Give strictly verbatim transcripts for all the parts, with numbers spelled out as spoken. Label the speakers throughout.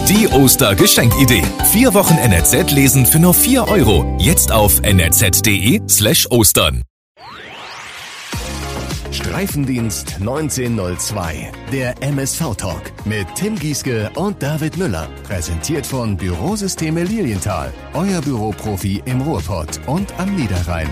Speaker 1: Die Oster-Geschenkidee. Vier Wochen N R Z lesen für nur vier Euro. Jetzt auf n r z punkt d e slash ostern. Streifendienst neunzehnhundertzwei. Der M S V-Talk mit Tim Gieske und David Müller. Präsentiert von Bürosysteme Lilienthal. Euer Büroprofi im Ruhrpott und am Niederrhein.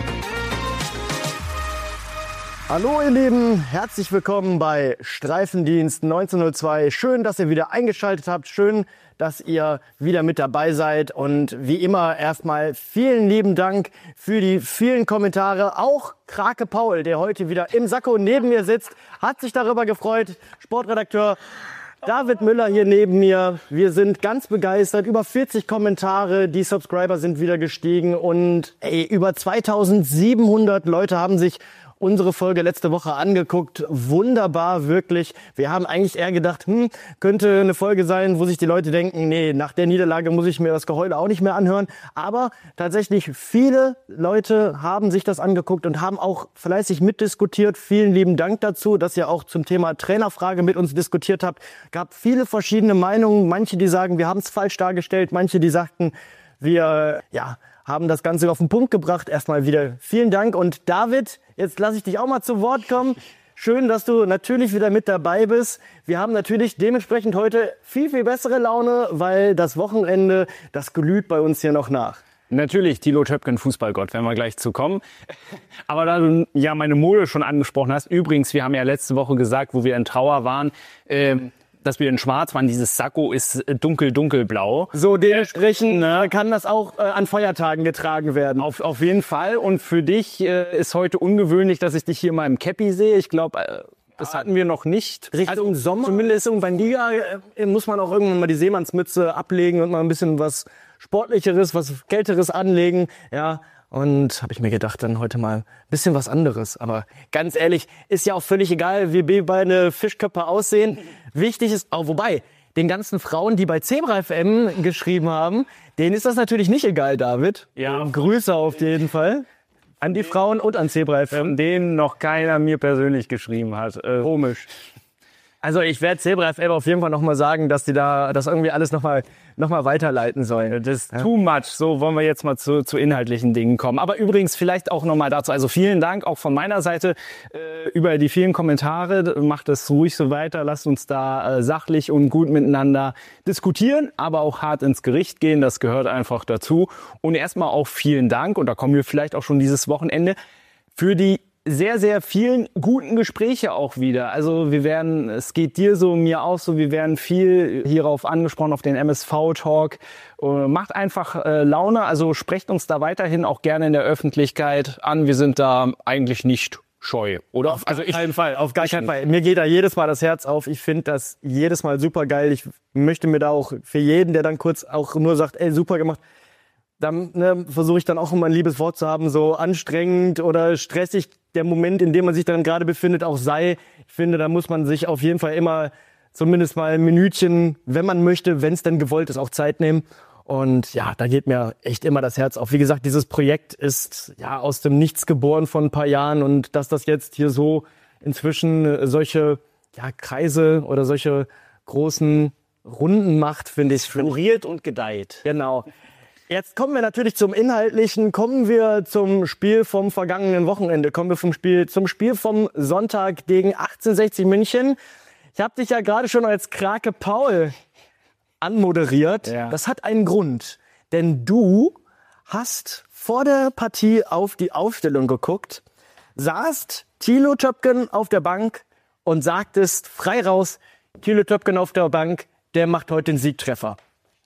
Speaker 2: Hallo ihr Lieben, herzlich willkommen bei Streifendienst neunzehnhundertzwei. Schön, dass ihr wieder eingeschaltet habt. Schön, dass ihr wieder mit dabei seid. Und wie immer erstmal vielen lieben Dank für die vielen Kommentare. Auch Krake Paul, der heute wieder im Sakko neben mir sitzt, hat sich darüber gefreut. Sportredakteur David Müller hier neben mir. Wir sind ganz begeistert. Über vierzig Kommentare, die Subscriber sind wieder gestiegen. Und ey, über zweitausendsiebenhundert Leute haben sich unsere Folge letzte Woche angeguckt. Wunderbar, wirklich. Wir haben eigentlich eher gedacht, hm, könnte eine Folge sein, wo sich die Leute denken, nee, nach der Niederlage muss ich mir das Geheule auch nicht mehr anhören. Aber tatsächlich viele Leute haben sich das angeguckt und haben auch fleißig mitdiskutiert. Vielen lieben Dank dazu, dass ihr auch zum Thema Trainerfrage mit uns diskutiert habt. Gab viele verschiedene Meinungen. Manche, die sagen, wir haben es falsch dargestellt. Manche, die sagten, wir, ja, haben das Ganze auf den Punkt gebracht. Erstmal wieder vielen Dank. Und David, jetzt lasse ich dich auch mal zu Wort kommen. Schön, dass du natürlich wieder mit dabei bist. Wir haben natürlich dementsprechend heute viel, viel bessere Laune, weil das Wochenende, das glüht bei uns hier noch nach.
Speaker 3: Natürlich, Thilo Töpken, Fußballgott, werden wir gleich zu kommen. Aber da du ja meine Mode schon angesprochen hast, übrigens, wir haben ja letzte Woche gesagt, wo wir in Trauer waren, ähm, dass wir in Schwarz waren. Dieses Sakko ist dunkel, dunkelblau.
Speaker 2: So, dementsprechend ne, kann das auch äh, an Feiertagen getragen werden.
Speaker 3: Auf, auf jeden Fall. Und für dich äh, ist heute ungewöhnlich, dass ich dich hier mal im Käppi sehe. Ich glaube, äh, das hatten wir noch nicht.
Speaker 2: Richtung also, Sommer. Zumindest irgendwann Liga äh, muss man auch irgendwann mal die Seemannsmütze ablegen und mal ein bisschen was Sportlicheres, was Kälteres anlegen. Ja. Und habe ich mir gedacht, dann heute mal ein bisschen was anderes. Aber ganz ehrlich, ist ja auch völlig egal, wie wir beide Fischköpfe aussehen. Wichtig ist, oh, wobei, den ganzen Frauen, die bei Zebra F M geschrieben haben, denen ist das natürlich nicht egal, David.
Speaker 3: Ja.
Speaker 2: Grüße auf jeden Fall an die Frauen und an Zebra F M.
Speaker 3: Von denen noch keiner mir persönlich geschrieben hat. Äh,
Speaker 2: Komisch. Also ich werde Zebra F M auf jeden Fall nochmal sagen, dass die da das irgendwie alles nochmal noch mal weiterleiten sollen.
Speaker 3: Das ist too much. So wollen wir jetzt mal zu, zu inhaltlichen Dingen kommen. Aber übrigens vielleicht auch nochmal dazu. Also vielen Dank auch von meiner Seite äh, über die vielen Kommentare. Macht es ruhig so weiter. Lasst uns da äh, sachlich und gut miteinander diskutieren, aber auch hart ins Gericht gehen. Das gehört einfach dazu. Und erstmal auch vielen Dank. Und da kommen wir vielleicht auch schon dieses Wochenende für die sehr, sehr vielen guten Gespräche auch wieder. Also wir werden, es geht dir so, mir auch so, wir werden viel hierauf angesprochen, auf den M S V-Talk. Macht einfach äh, Laune, also sprecht uns da weiterhin auch gerne in der Öffentlichkeit an. Wir sind da eigentlich nicht scheu, oder?
Speaker 2: Auf also keinen Fall, auf gar keinen Fall. Mir geht da jedes Mal das Herz auf. Ich finde das jedes Mal super geil. Ich möchte mir da auch für jeden, der dann kurz auch nur sagt, ey, super gemacht, dann ne, versuche ich dann auch immer ein liebes Wort zu haben, so anstrengend oder stressig der Moment, in dem man sich dann gerade befindet, auch sei. Ich finde, da muss man sich auf jeden Fall immer zumindest mal ein Minütchen, wenn man möchte, wenn es denn gewollt ist, auch Zeit nehmen. Und ja, da geht mir echt immer das Herz auf. Wie gesagt, dieses Projekt ist ja aus dem Nichts geboren vor ein paar Jahren und dass das jetzt hier so inzwischen solche ja, Kreise oder solche großen Runden macht, finde ich.
Speaker 3: Floriert und gedeiht.
Speaker 2: Genau. Jetzt kommen wir natürlich zum Inhaltlichen, kommen wir zum Spiel vom vergangenen Wochenende, kommen wir vom Spiel zum Spiel vom Sonntag gegen achtzehnhundertsechzig München. Ich habe dich ja gerade schon als Krake Paul anmoderiert. Ja. Das hat einen Grund, denn du hast vor der Partie auf die Aufstellung geguckt, saßt Thilo Töpken auf der Bank und sagtest frei raus, Thilo Töpken auf der Bank, der macht heute den Siegtreffer.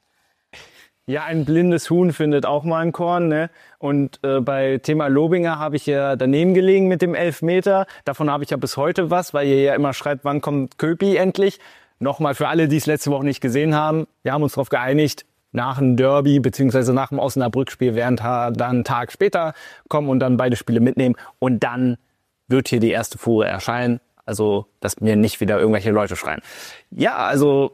Speaker 3: Ja, ein blindes Huhn findet auch mal ein Korn, ne? Und äh, bei Thema Lobinger habe ich ja daneben gelegen mit dem Elfmeter. Davon habe ich ja bis heute was, weil ihr ja immer schreibt, wann kommt Köpi endlich. Nochmal für alle, die es letzte Woche nicht gesehen haben. Wir haben uns darauf geeinigt, nach dem Derby beziehungsweise nach dem Osnabrück-Spiel werden dann einen Tag später kommen und dann beide Spiele mitnehmen. Und dann wird hier die erste Fuhre erscheinen. Also, dass mir nicht wieder irgendwelche Leute schreien. Ja, also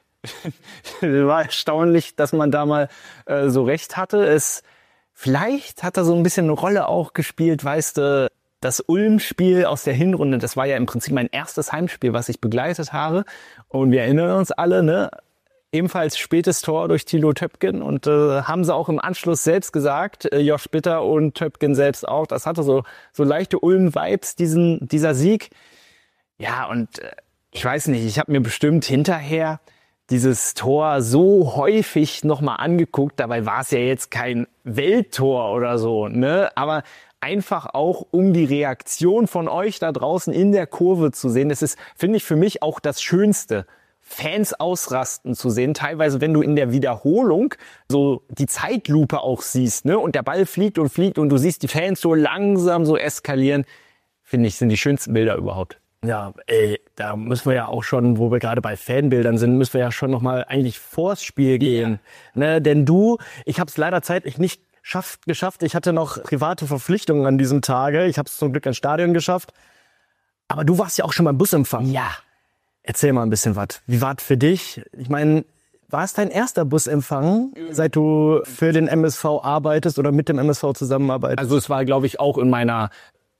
Speaker 3: war erstaunlich, dass man da mal äh, so recht hatte. Es vielleicht hat da so ein bisschen eine Rolle auch gespielt, weißt du, das Ulm-Spiel aus der Hinrunde, das war ja im Prinzip mein erstes Heimspiel, was ich begleitet habe. Und wir erinnern uns alle, ne? Ebenfalls spätes Tor durch Thilo Töpken und äh, haben sie auch im Anschluss selbst gesagt, äh, Josh Bitter und Töpken selbst auch, das hatte so so leichte Ulm-Vibes, diesen dieser Sieg. Ja, und äh, ich weiß nicht, ich habe mir bestimmt hinterher dieses Tor so häufig nochmal angeguckt, dabei war es ja jetzt kein Welttor oder so, ne? Aber einfach auch, um die Reaktion von euch da draußen in der Kurve zu sehen, das ist, finde ich, für mich auch das Schönste. Fans ausrasten zu sehen, teilweise, wenn du in der Wiederholung so die Zeitlupe auch siehst, ne, und der Ball fliegt und fliegt und du siehst die Fans so langsam so eskalieren, finde ich, sind die schönsten Bilder überhaupt.
Speaker 2: Ja, ey, da müssen wir ja auch schon, wo wir gerade bei Fanbildern sind, müssen wir ja schon nochmal eigentlich vors Spiel gehen. Ja. Ne, denn du, ich habe es leider zeitlich nicht schafft, geschafft, ich hatte noch private Verpflichtungen an diesem Tage, ich habe es zum Glück ins Stadion geschafft, aber du warst ja auch schon beim Busempfang.
Speaker 3: Ja.
Speaker 2: Erzähl mal ein bisschen was. Wie war es für dich? Ich meine, war es dein erster Busempfang, seit du für den M S V arbeitest oder mit dem M S V zusammenarbeitest?
Speaker 3: Also es war, glaube ich, auch in meiner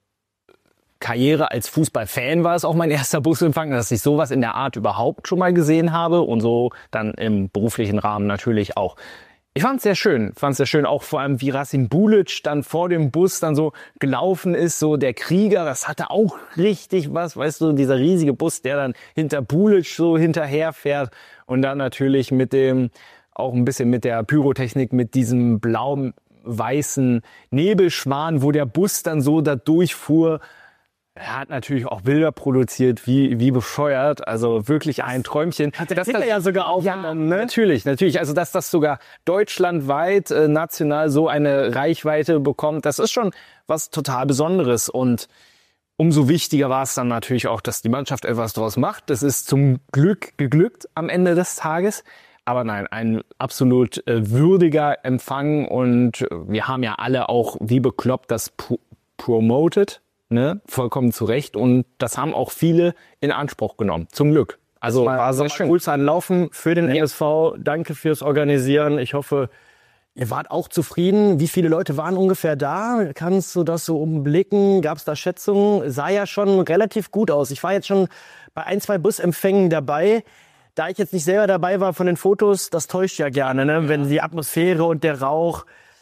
Speaker 3: Karriere als Fußballfan war es auch mein erster Busempfang, dass ich sowas in der Art überhaupt schon mal gesehen habe und so dann im beruflichen Rahmen natürlich auch. Ich fand es sehr schön, fand es sehr schön, auch vor allem wie Rasim Bulic dann vor dem Bus dann so gelaufen ist, so der Krieger, das hatte auch richtig was, weißt du, dieser riesige Bus, der dann hinter Bulic so hinterher fährt und dann natürlich mit dem, auch ein bisschen mit der Pyrotechnik, mit diesem blauen, weißen Nebelschwan, wo der Bus dann so da durchfuhr. Er hat natürlich auch Bilder produziert, wie wie bescheuert, also wirklich ein Träumchen.
Speaker 2: Hat der Ticker ja sogar aufgenommen,
Speaker 3: ja,
Speaker 2: ne?
Speaker 3: Natürlich, natürlich. Also dass das sogar deutschlandweit, äh, national so eine Reichweite bekommt, das ist schon was total Besonderes. Und umso wichtiger war es dann natürlich auch, dass die Mannschaft etwas draus macht. Das ist zum Glück geglückt am Ende des Tages. Aber nein, ein absolut äh, würdiger Empfang. Und äh, wir haben ja alle auch wie bekloppt das pro- promoted. Ne, vollkommen zu Recht und das haben auch viele in Anspruch genommen, zum Glück. Also
Speaker 2: mal,
Speaker 3: war sehr schön.
Speaker 2: Cool sein Laufen für den ja. M S V, danke fürs Organisieren. Ich hoffe, ihr wart auch zufrieden. Wie viele Leute waren ungefähr da? Kannst du das so umblicken? Gab es da Schätzungen? Sah ja schon relativ gut aus. Ich war jetzt schon bei ein, zwei Busempfängen dabei. Da ich jetzt nicht selber dabei war von den Fotos, das täuscht ja gerne, ne? Ja. Wenn die Atmosphäre und der Rauch.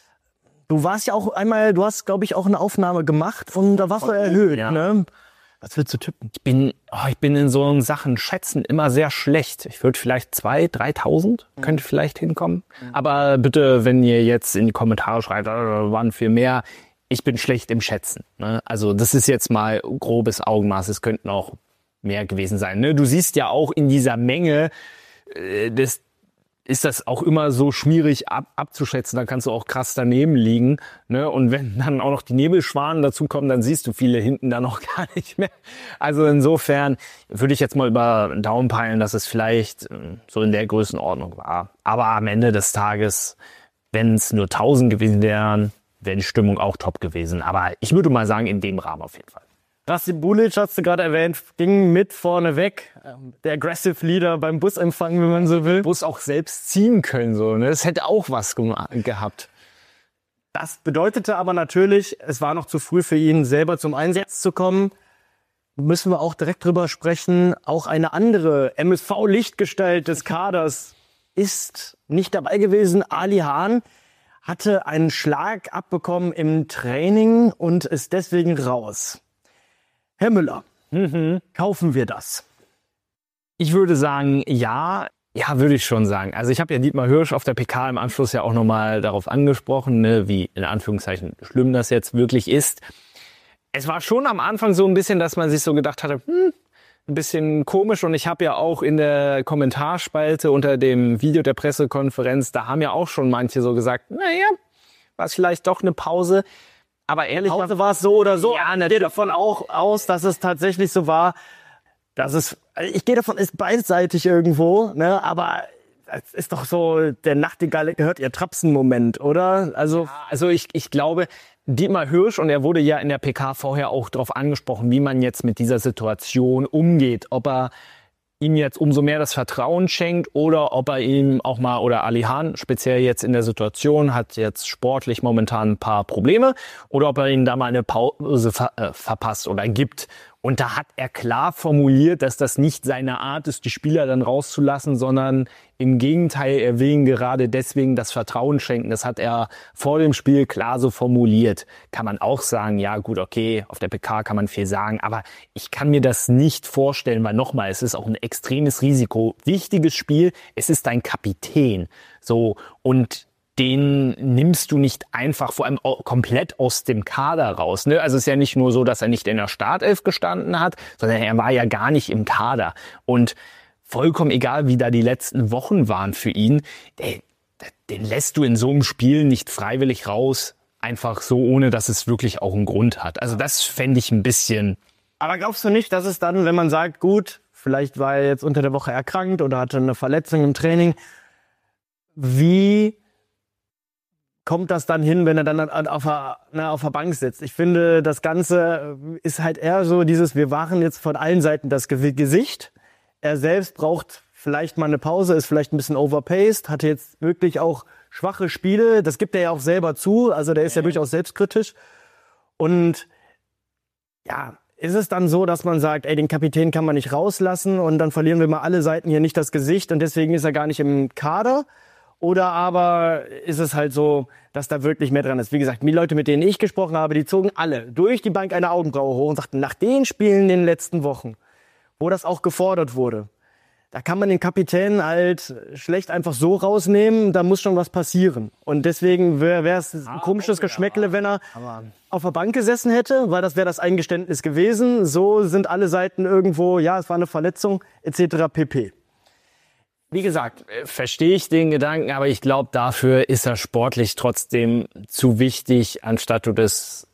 Speaker 2: Du warst ja auch einmal, du hast, glaube ich, auch eine Aufnahme gemacht und da warst du erhöht,
Speaker 3: ja.
Speaker 2: ne? Was willst du tippen?
Speaker 3: Ich bin, oh, ich bin in so Sachen Schätzen immer sehr schlecht. Ich würde vielleicht zwei, dreitausend mhm. könnte vielleicht hinkommen. Mhm. Aber bitte, wenn ihr jetzt in die Kommentare schreibt, oder waren viel mehr, ich bin schlecht im Schätzen. Ne? Also das ist jetzt mal grobes Augenmaß. Es könnten auch mehr gewesen sein. Ne? Du siehst ja auch in dieser Menge äh, des ist das auch immer so schwierig ab, abzuschätzen. Da kannst du auch krass daneben liegen. Ne? Und wenn dann auch noch die Nebelschwanen dazukommen, dann siehst du viele hinten dann noch gar nicht mehr. Also insofern würde ich jetzt mal über den Daumen peilen, dass es vielleicht so in der Größenordnung war. Aber am Ende des Tages, wenn es nur tausend gewesen wären, wäre die Stimmung auch top gewesen. Aber ich würde mal sagen, in dem Rahmen auf jeden Fall.
Speaker 2: Rasim Bulic, hast du gerade erwähnt, ging mit vorne weg. Der Aggressive Leader beim Busempfang, wenn man so will.
Speaker 3: Bus auch selbst ziehen können, so, ne? Das hätte auch was ge- gehabt.
Speaker 2: Das bedeutete aber natürlich, es war noch zu früh für ihn, selber zum Einsatz zu kommen. Müssen wir auch direkt drüber sprechen. Auch eine andere M S V-Lichtgestalt des Kaders ist nicht dabei gewesen. Ali Hahn hatte einen Schlag abbekommen im Training und ist deswegen raus. Herr Müller, mhm. kaufen wir das?
Speaker 3: Ich würde sagen, ja. Ja, würde ich schon sagen. Also ich habe ja Dietmar Hirsch auf der P K im Anschluss ja auch nochmal darauf angesprochen, ne, wie in Anführungszeichen schlimm das jetzt wirklich ist. Es war schon am Anfang so ein bisschen, dass man sich so gedacht hatte, hm, ein bisschen komisch. Und ich habe ja auch in der Kommentarspalte unter dem Video der Pressekonferenz, da haben ja auch schon manche so gesagt, naja, war es vielleicht doch eine Pause. Aber ehrlich,
Speaker 2: Pause war es so oder so.
Speaker 3: Ja,
Speaker 2: ich gehe davon auch aus, dass es tatsächlich so war, dass es, ich gehe davon, ist beidseitig irgendwo, ne, aber es ist doch so, der Nachtigall gehört ihr Trapsen-Moment, oder? Also,
Speaker 3: ja, also ich, ich glaube, Dietmar Hirsch, und er wurde ja in der P K vorher auch darauf angesprochen, wie man jetzt mit dieser Situation umgeht, ob er ihm jetzt umso mehr das Vertrauen schenkt oder ob er ihm auch mal, oder Ali Hahn speziell jetzt in der Situation, hat jetzt sportlich momentan ein paar Probleme, oder ob er ihm da mal eine Pause ver, äh, verpasst oder gibt. Und da hat er klar formuliert, dass das nicht seine Art ist, die Spieler dann rauszulassen, sondern im Gegenteil, er will ihnen gerade deswegen das Vertrauen schenken. Das hat er vor dem Spiel klar so formuliert. Kann man auch sagen, ja gut, okay, auf der P K kann man viel sagen, aber ich kann mir das nicht vorstellen, weil nochmal, es ist auch ein extremes Risiko. Wichtiges Spiel, es ist dein Kapitän. So, und den nimmst du nicht einfach, vor allem komplett aus dem Kader raus. Ne? Also es ist ja nicht nur so, dass er nicht in der Startelf gestanden hat, sondern er war ja gar nicht im Kader. Und vollkommen egal, wie da die letzten Wochen waren für ihn, den, den lässt du in so einem Spiel nicht freiwillig raus, einfach so, ohne dass es wirklich auch einen Grund hat. Also das fände ich ein bisschen...
Speaker 2: Aber glaubst du nicht, dass es dann, wenn man sagt, gut, vielleicht war er jetzt unter der Woche erkrankt oder hatte eine Verletzung im Training, wie kommt das dann hin, wenn er dann auf der, na, auf der Bank sitzt? Ich finde, das Ganze ist halt eher so dieses, wir waren jetzt von allen Seiten das Gesicht. Er selbst braucht vielleicht mal eine Pause, ist vielleicht ein bisschen overpaced, hatte jetzt wirklich auch schwache Spiele. Das gibt er ja auch selber zu, also der ist ja, ja durchaus selbstkritisch. Und ja, ist es dann so, dass man sagt, ey, den Kapitän kann man nicht rauslassen und dann verlieren wir mal alle Seiten hier nicht das Gesicht und deswegen ist er gar nicht im Kader? Oder aber ist es halt so, dass da wirklich mehr dran ist? Wie gesagt, die Leute, mit denen ich gesprochen habe, die zogen alle durch die Bank eine Augenbraue hoch und sagten, nach den Spielen in den letzten Wochen, wo das auch gefordert wurde, da kann man den Kapitän halt schlecht einfach so rausnehmen, da muss schon was passieren. Und deswegen wäre es ein ah, komisches okay, Geschmäckle, wenn er aber auf der Bank gesessen hätte, weil das wäre das Eingeständnis gewesen. So sind alle Seiten irgendwo, ja, es war eine Verletzung et cetera pp.
Speaker 3: Wie gesagt, verstehe ich den Gedanken, aber ich glaube, dafür ist er sportlich trotzdem zu wichtig, anstatt du das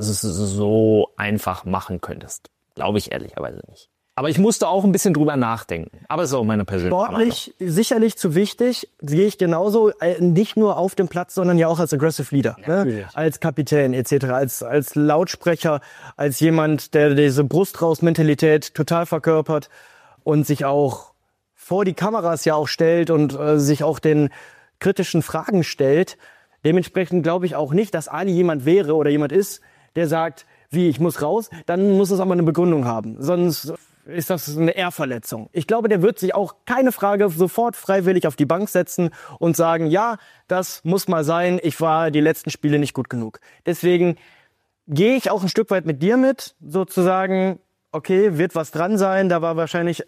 Speaker 3: so einfach machen könntest. Glaube ich ehrlicherweise nicht. Aber ich musste auch ein bisschen drüber nachdenken. Aber es ist auch meine persönliche Meinung.
Speaker 2: Sportlich sicherlich zu wichtig, sehe ich genauso, nicht nur auf dem Platz, sondern ja auch als Aggressive Leader, ne? Als Kapitän et cetera, als, als Lautsprecher, als jemand, der diese Brust-raus-Mentalität total verkörpert und sich auch vor die Kameras ja auch stellt und äh, sich auch den kritischen Fragen stellt. Dementsprechend glaube ich auch nicht, dass Ali jemand wäre oder jemand ist, der sagt, wie, ich muss raus, dann muss es aber eine Begründung haben. Sonst ist das eine Ehrverletzung. Ich glaube, der wird sich auch, keine Frage, sofort freiwillig auf die Bank setzen und sagen, ja, das muss mal sein, ich war die letzten Spiele nicht gut genug. Deswegen gehe ich auch ein Stück weit mit dir mit, sozusagen, okay, wird was dran sein, da war wahrscheinlich...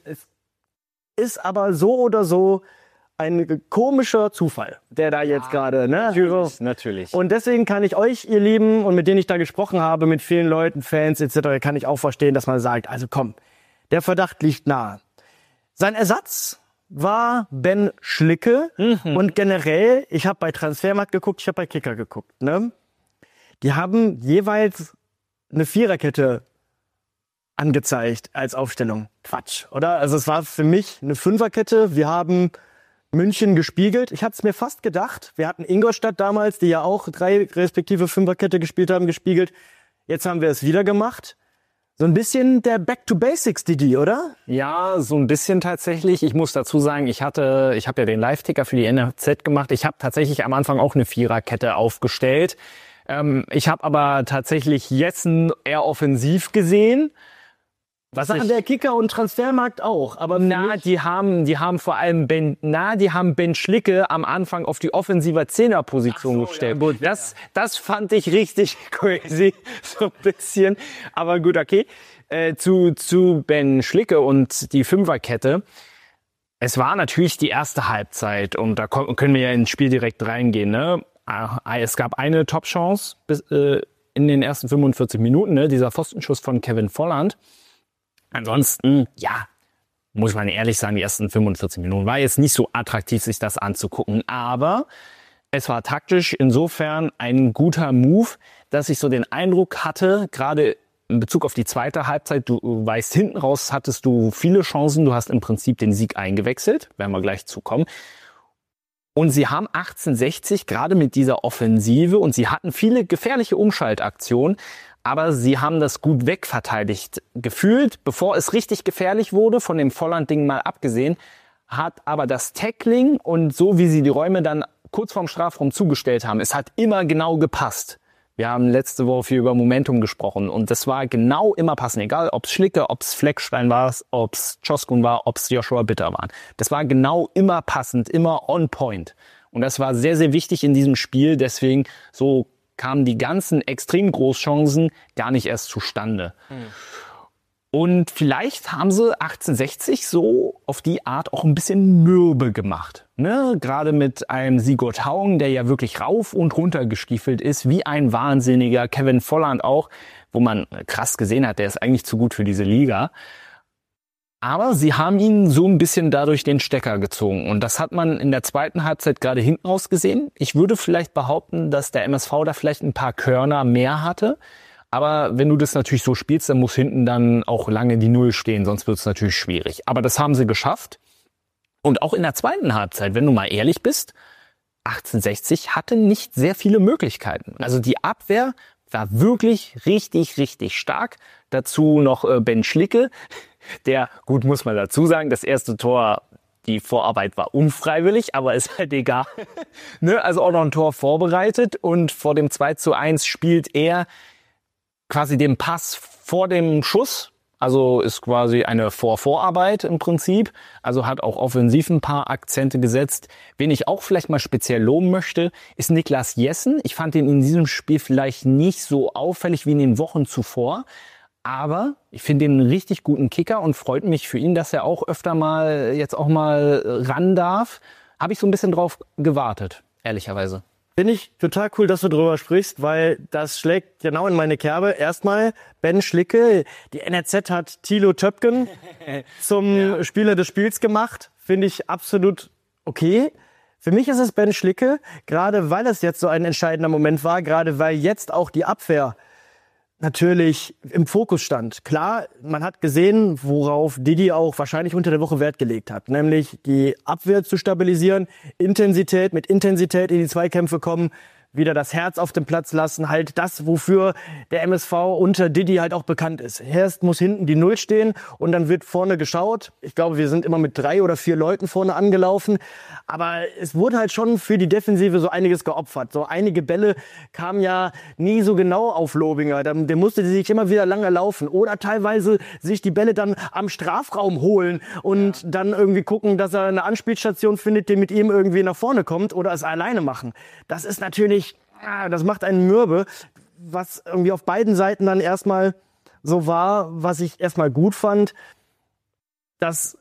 Speaker 2: Ist aber so oder so ein komischer Zufall, der da jetzt ja, gerade, ne?
Speaker 3: Natürlich, natürlich.
Speaker 2: Und deswegen kann ich euch, ihr Lieben, und mit denen ich da gesprochen habe, mit vielen Leuten, Fans et cetera, kann ich auch verstehen, dass man sagt, also komm, der Verdacht liegt nahe. Sein Ersatz war Ben Schlicke mhm. und generell, ich habe bei Transfermarkt geguckt, ich habe bei Kicker geguckt, ne? Die haben jeweils eine Viererkette angezeigt als Aufstellung. Quatsch, oder? Also es war für mich eine Fünferkette. Wir haben München gespiegelt. Ich hatte es mir fast gedacht. Wir hatten Ingolstadt damals, die ja auch drei respektive Fünferkette gespielt haben, gespiegelt. Jetzt haben wir es wieder gemacht. So ein bisschen der Back-to-Basics-Didi, oder?
Speaker 3: Ja, so ein bisschen tatsächlich. Ich muss dazu sagen, ich hatte, ich habe ja den Live-Ticker für die N R Z gemacht. Ich habe tatsächlich am Anfang auch eine Viererkette aufgestellt. Ähm, ich habe aber tatsächlich Jessen eher offensiv gesehen.
Speaker 2: Was an der Kicker und Transfermarkt auch, aber
Speaker 3: na, die haben, die haben vor allem Ben, na, die haben Ben Schlicke am Anfang auf die offensive Zehnerposition so, gestellt. Ja, gut, das, das fand ich richtig crazy, so ein bisschen. Aber gut, okay. Äh, zu, zu Ben Schlicke und die Fünferkette. Es war natürlich die erste Halbzeit und da können wir ja ins Spiel direkt reingehen, ne? Es gab eine Top-Chance bis, äh, in den ersten fünfundvierzig Minuten, ne? Dieser Pfostenschuss von Kevin Volland. Ansonsten, ja, muss man ehrlich sagen, die ersten fünfundvierzig Minuten war jetzt nicht so attraktiv, sich das anzugucken. Aber es war taktisch insofern ein guter Move, dass ich so den Eindruck hatte, gerade in Bezug auf die zweite Halbzeit, du weißt, hinten raus hattest du viele Chancen, du hast im Prinzip den Sieg eingewechselt, werden wir gleich zukommen. Und sie haben achtzehnhundertsechzig gerade mit dieser Offensive und sie hatten viele gefährliche Umschaltaktionen, aber sie haben das gut wegverteidigt gefühlt, bevor es richtig gefährlich wurde, von dem Volland-Ding mal abgesehen, hat aber das Tackling und so, wie sie die Räume dann kurz vorm Strafraum zugestellt haben, es hat immer genau gepasst. Wir haben letzte Woche viel über Momentum gesprochen und das war genau immer passend. Egal, ob es Schlicke, ob es Fleckstein war, ob es Czoskun war, ob es Joshua Bitter waren. Das war genau immer passend, immer on point. Und das war sehr, sehr wichtig in diesem Spiel. Deswegen so kamen die ganzen extrem Großchancen gar nicht erst zustande. Mhm. Und vielleicht haben sie achtzehnhundertsechzig so auf die Art auch ein bisschen mürbe gemacht. Ne? Gerade mit einem Sigurd Haugen, der ja wirklich rauf und runter gestiefelt ist, wie ein Wahnsinniger. Kevin Volland auch, wo man krass gesehen hat, der ist eigentlich zu gut für diese Liga. Aber sie haben ihn so ein bisschen dadurch den Stecker gezogen. Und das hat man in der zweiten Halbzeit gerade hinten raus gesehen. Ich würde vielleicht behaupten, dass der M S V da vielleicht ein paar Körner mehr hatte. Aber wenn du das natürlich so spielst, dann muss hinten dann auch lange die Null stehen, sonst wird es natürlich schwierig. Aber das haben sie geschafft. Und auch in der zweiten Halbzeit, wenn du mal ehrlich bist, achtzehnhundertsechzig hatte nicht sehr viele Möglichkeiten. Also die Abwehr war wirklich richtig, richtig stark. Dazu noch äh, Ben Schlicke, der, gut muss man dazu sagen, das erste Tor, die Vorarbeit war unfreiwillig, aber ist halt egal. Ne? Also auch noch ein Tor vorbereitet und vor dem zwei zu eins spielt er quasi den Pass vor dem Schuss, also ist quasi eine Vor-Vorarbeit im Prinzip, also hat auch offensiv ein paar Akzente gesetzt. Wen ich auch vielleicht mal speziell loben möchte, ist Niklas Jessen. Ich fand ihn in diesem Spiel vielleicht nicht so auffällig wie in den Wochen zuvor, aber ich finde ihn einen richtig guten Kicker und freut mich für ihn, dass er auch öfter mal jetzt auch mal ran darf. Habe ich so ein bisschen drauf gewartet, ehrlicherweise.
Speaker 2: Finde ich total cool, dass du drüber sprichst, weil das schlägt genau in meine Kerbe. Erstmal Ben Schlicke, die N R Z hat Thilo Töpken zum ja. Spieler des Spiels gemacht. Finde ich absolut okay. Für mich ist es Ben Schlicke, gerade weil es jetzt so ein entscheidender Moment war, gerade weil jetzt auch die Abwehr natürlich im Fokus stand. Klar, man hat gesehen, worauf Didi auch wahrscheinlich unter der Woche Wert gelegt hat, nämlich die Abwehr zu stabilisieren, Intensität, mit Intensität in die Zweikämpfe kommen, wieder das Herz auf dem Platz lassen, halt das, wofür der M S V unter Didi halt auch bekannt ist. Erst muss hinten die Null stehen und dann wird vorne geschaut. Ich glaube, wir sind immer mit drei oder vier Leuten vorne angelaufen, aber es wurde halt schon für die Defensive so einiges geopfert. So einige Bälle kamen ja nie so genau auf Lobinger. Der musste sich immer wieder lange laufen oder teilweise sich die Bälle dann am Strafraum holen und ja. dann irgendwie gucken, dass er eine Anspielstation findet, die mit ihm irgendwie nach vorne kommt oder es alleine machen. Das ist natürlich Das macht einen mürbe, was irgendwie auf beiden Seiten dann erstmal so war, was ich erstmal gut fand, dass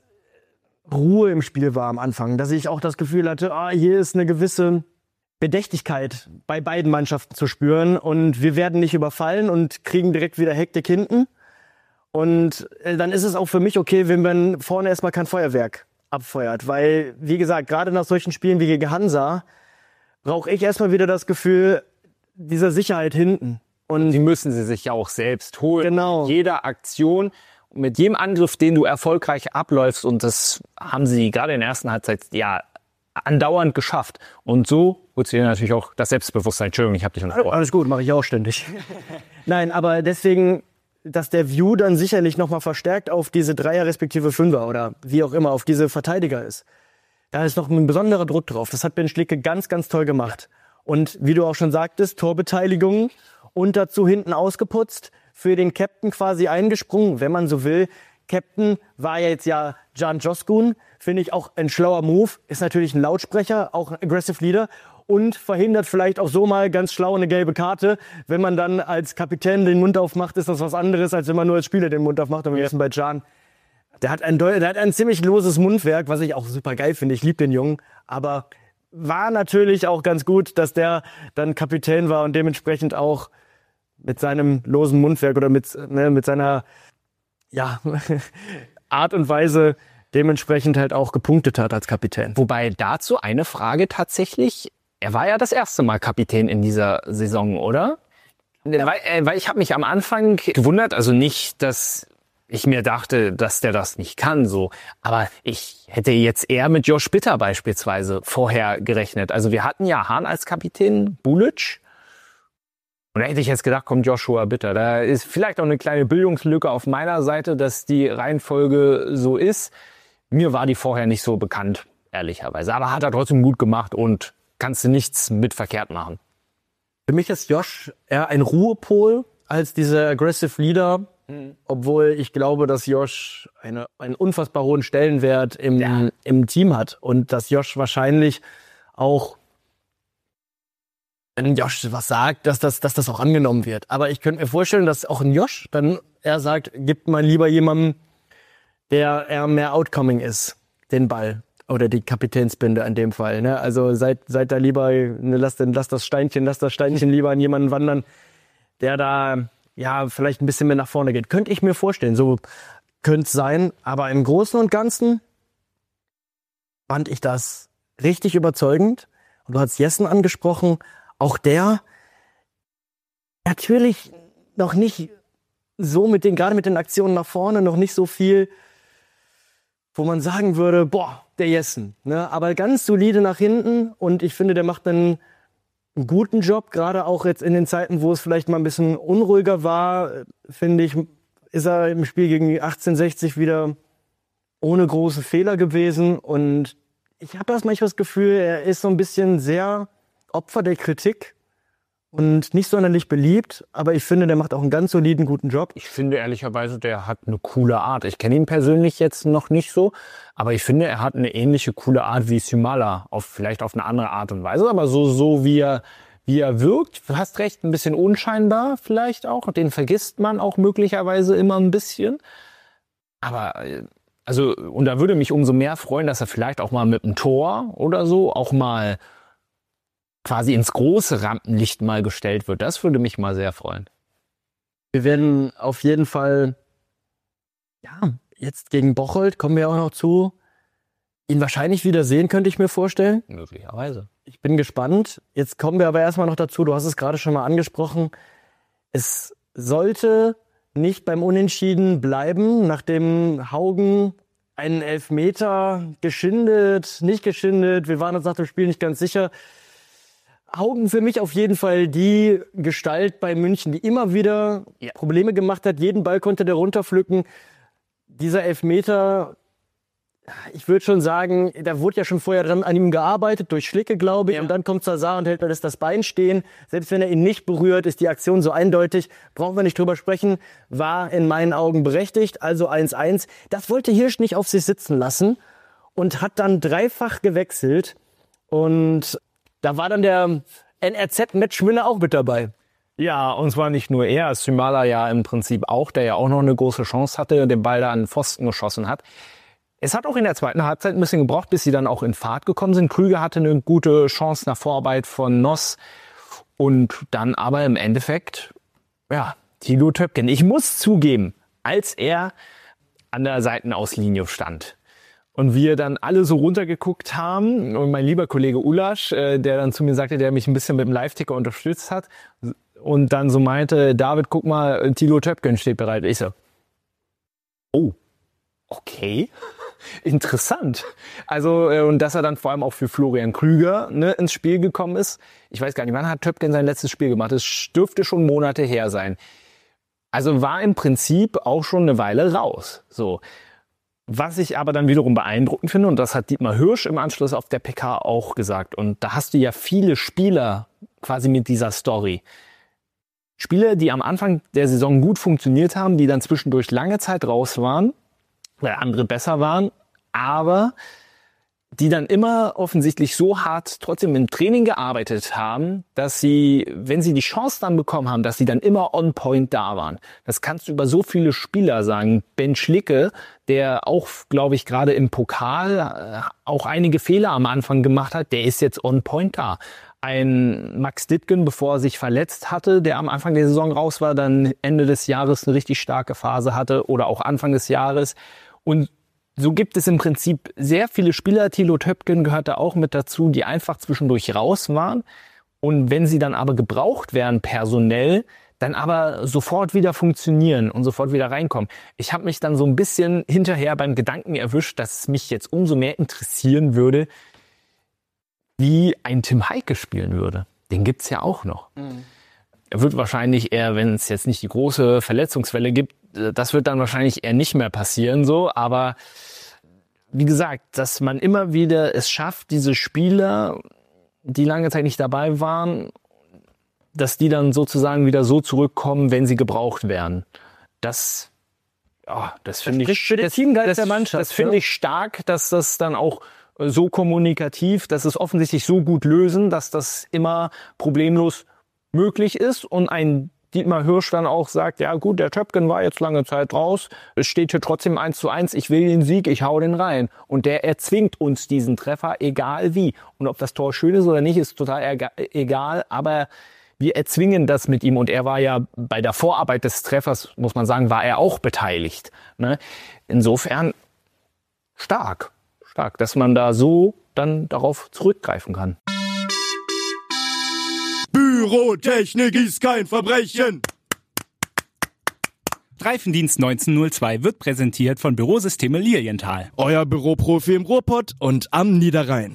Speaker 2: Ruhe im Spiel war am Anfang, dass ich auch das Gefühl hatte, ah, hier ist eine gewisse Bedächtigkeit bei beiden Mannschaften zu spüren und wir werden nicht überfallen und kriegen direkt wieder Hektik hinten. Und dann ist es auch für mich okay, wenn man vorne erstmal kein Feuerwerk abfeuert, weil, wie gesagt, gerade nach solchen Spielen wie gegen Hansa brauche ich erstmal wieder das Gefühl dieser Sicherheit hinten.
Speaker 3: Und die müssen sie sich ja auch selbst holen.
Speaker 2: Genau.
Speaker 3: Jeder Aktion, mit jedem Angriff, den du erfolgreich abläufst, und das haben sie gerade in der ersten Halbzeit ja andauernd geschafft. Und so wird sie natürlich auch das Selbstbewusstsein. Entschuldigung, ich habe dich unterbrochen.
Speaker 2: Alles gut, mache ich auch ständig. Nein, aber deswegen, dass der View dann sicherlich nochmal verstärkt auf diese Dreier respektive Fünfer oder wie auch immer, auf diese Verteidiger ist. Da ist noch ein besonderer Druck drauf. Das hat Ben Schlicke ganz, ganz toll gemacht. Und wie du auch schon sagtest, Torbeteiligung und dazu hinten ausgeputzt, für den Captain quasi eingesprungen, wenn man so will. Captain war ja jetzt ja Can Czoskun, finde ich auch ein schlauer Move. Ist natürlich ein Lautsprecher, auch ein Aggressive Leader und verhindert vielleicht auch so mal ganz schlau eine gelbe Karte. Wenn man dann als Kapitän den Mund aufmacht, ist das was anderes, als wenn man nur als Spieler den Mund aufmacht. Und wir wissen bei Can, Der hat, ein, der hat ein ziemlich loses Mundwerk, was ich auch super geil finde. Ich liebe den Jungen. Aber war natürlich auch ganz gut, dass der dann Kapitän war und dementsprechend auch mit seinem losen Mundwerk oder mit, ne, mit seiner ja, Art und Weise dementsprechend halt auch gepunktet hat als Kapitän.
Speaker 3: Wobei dazu eine Frage tatsächlich, er war ja das erste Mal Kapitän in dieser Saison, oder? Ja. Weil, äh, weil ich habe mich am Anfang gewundert, also nicht, dass ich mir dachte, dass der das nicht kann, so. Aber ich hätte jetzt eher mit Josh Bitter beispielsweise vorher gerechnet. Also wir hatten ja Hahn als Kapitän, Bulic. Und da hätte ich jetzt gedacht, kommt Joshua Bitter. Da ist vielleicht auch eine kleine Bildungslücke auf meiner Seite, dass die Reihenfolge so ist. Mir war die vorher nicht so bekannt, ehrlicherweise. Aber hat er trotzdem gut gemacht und kannst du nichts mit verkehrt machen.
Speaker 2: Für mich ist Josh eher ein Ruhepol als dieser aggressive Leader, mhm. obwohl ich glaube, dass Josh eine, einen unfassbar hohen Stellenwert im, ja. im Team hat und dass Josh wahrscheinlich auch, wenn Josh was sagt, dass das, dass das auch angenommen wird. Aber ich könnte mir vorstellen, dass auch ein Josh dann er sagt, gibt mal lieber jemandem, der eher mehr outcoming ist, den Ball. Oder die Kapitänsbinde in dem Fall. Ne? Also seid, seid da lieber, ne, lasst, lasst das Steinchen, lasst das Steinchen lieber an jemanden wandern, der da ja vielleicht ein bisschen mehr nach vorne geht. Könnte ich mir vorstellen, so könnte es sein. Aber im Großen und Ganzen fand ich das richtig überzeugend. Und du hast Jessen angesprochen, auch der natürlich noch nicht so mit den, gerade mit den Aktionen nach vorne, noch nicht so viel, wo man sagen würde, boah, der Jessen. Ne? Aber ganz solide nach hinten und ich finde, der macht einen guten Job, gerade auch jetzt in den Zeiten, wo es vielleicht mal ein bisschen unruhiger war, finde ich, ist er im Spiel gegen achtzehnhundertsechzig wieder ohne große Fehler gewesen und ich habe das manchmal das Gefühl, er ist so ein bisschen sehr Opfer der Kritik und nicht sonderlich beliebt, aber ich finde, der macht auch einen ganz soliden, guten Job.
Speaker 3: Ich finde ehrlicherweise, der hat eine coole Art. Ich kenne ihn persönlich jetzt noch nicht so, aber ich finde, er hat eine ähnliche coole Art wie Symala, auf, vielleicht auf eine andere Art und Weise, aber so, so wie er, wie er wirkt, du hast recht, ein bisschen unscheinbar vielleicht auch, den vergisst man auch möglicherweise immer ein bisschen, aber also, und da würde mich umso mehr freuen, dass er vielleicht auch mal mit einem Tor oder so auch mal quasi ins große Rampenlicht mal gestellt wird. Das würde mich mal sehr freuen.
Speaker 2: Wir werden auf jeden Fall, ja, jetzt gegen Bocholt kommen wir auch noch zu, ihn wahrscheinlich wieder sehen, könnte ich mir vorstellen.
Speaker 3: Möglicherweise.
Speaker 2: Ich bin gespannt. Jetzt kommen wir aber erstmal noch dazu, du hast es gerade schon mal angesprochen, es sollte nicht beim Unentschieden bleiben, nachdem Haugen einen Elfmeter geschindet, nicht geschindet, wir waren uns nach dem Spiel nicht ganz sicher. Haugen für mich auf jeden Fall die Gestalt bei München, die immer wieder ja. Probleme gemacht hat. Jeden Ball konnte der runterpflücken. Dieser Elfmeter, ich würde schon sagen, da wurde ja schon vorher dann an ihm gearbeitet, durch Schlicke, glaube ich. Ja. Und dann kommt Zazar und hält das Bein stehen. Selbst wenn er ihn nicht berührt, ist die Aktion so eindeutig. Brauchen wir nicht drüber sprechen. War in meinen Augen berechtigt, also eins eins. Das wollte Hirsch nicht auf sich sitzen lassen und hat dann dreifach gewechselt. Und da war dann der N R Z-Matchwinner auch mit dabei.
Speaker 3: Ja, und zwar nicht nur er, Symala ja im Prinzip auch, der ja auch noch eine große Chance hatte, den Ball da an den Pfosten geschossen hat. Es hat auch in der zweiten Halbzeit ein bisschen gebraucht, bis sie dann auch in Fahrt gekommen sind. Krüger hatte eine gute Chance nach Vorarbeit von Noss. Und dann aber im Endeffekt, ja, Thilo Töpken. Ich muss zugeben, als er an der Seitenauslinie stand und wir dann alle so runtergeguckt haben und mein lieber Kollege Ulasch, äh, der dann zu mir sagte, der mich ein bisschen mit dem Live-Ticker unterstützt hat und dann so meinte, David, guck mal, Thilo Töpken steht bereit. Ich so, oh, okay, interessant. Also äh, und dass er dann vor allem auch für Florian Krüger ne, ins Spiel gekommen ist. Ich weiß gar nicht, wann hat Töpken sein letztes Spiel gemacht? Es dürfte schon Monate her sein. Also war im Prinzip auch schon eine Weile raus. So. Was ich aber dann wiederum beeindruckend finde, und das hat Dietmar Hirsch im Anschluss auf der P K auch gesagt, und da hast du ja viele Spieler quasi mit dieser Story. Spieler, die am Anfang der Saison gut funktioniert haben, die dann zwischendurch lange Zeit raus waren, weil andere besser waren, aber die dann immer offensichtlich so hart trotzdem im Training gearbeitet haben, dass sie, wenn sie die Chance dann bekommen haben, dass sie dann immer on point da waren. Das kannst du über so viele Spieler sagen. Ben Schlicke, der auch, glaube ich, gerade im Pokal auch einige Fehler am Anfang gemacht hat, der ist jetzt on point da. Ein Max Dittgen, bevor er sich verletzt hatte, der am Anfang der Saison raus war, dann Ende des Jahres eine richtig starke Phase hatte oder auch Anfang des Jahres. Und so gibt es im Prinzip sehr viele Spieler, Thilo Töpken gehört da auch mit dazu, die einfach zwischendurch raus waren. Und wenn sie dann aber gebraucht werden personell, dann aber sofort wieder funktionieren und sofort wieder reinkommen. Ich habe mich dann so ein bisschen hinterher beim Gedanken erwischt, dass es mich jetzt umso mehr interessieren würde, wie ein Tim Heike spielen würde. Den gibt's ja auch noch. Mhm. Er wird wahrscheinlich eher, wenn es jetzt nicht die große Verletzungswelle gibt, das wird dann wahrscheinlich eher nicht mehr passieren, so. Aber wie gesagt, dass man immer wieder es schafft, diese Spieler, die lange Zeit nicht dabei waren, dass die dann sozusagen wieder so zurückkommen, wenn sie gebraucht werden. Das, ja, das finde ich,
Speaker 2: für den
Speaker 3: das,
Speaker 2: Teamgeist
Speaker 3: das,
Speaker 2: der Mannschaft,
Speaker 3: das finde
Speaker 2: ne?
Speaker 3: ich stark, dass das dann auch so kommunikativ, dass es offensichtlich so gut lösen, dass das immer problemlos möglich ist und ein Dietmar Hirsch dann auch sagt, ja gut, der Töpken war jetzt lange Zeit raus, es steht hier trotzdem eins zu eins, ich will den Sieg, ich hau den rein. Und der erzwingt uns diesen Treffer, egal wie. Und ob das Tor schön ist oder nicht, ist total egal, aber wir erzwingen das mit ihm. Und er war ja bei der Vorarbeit des Treffers, muss man sagen, war er auch beteiligt. Ne? Insofern stark, stark, dass man da so dann darauf zurückgreifen kann.
Speaker 4: Bürotechnik ist kein Verbrechen.
Speaker 5: Streifendienst neunzehnhundertzwei wird präsentiert von Bürosysteme Lilienthal.
Speaker 4: Euer Büroprofi im Ruhrpott und am Niederrhein.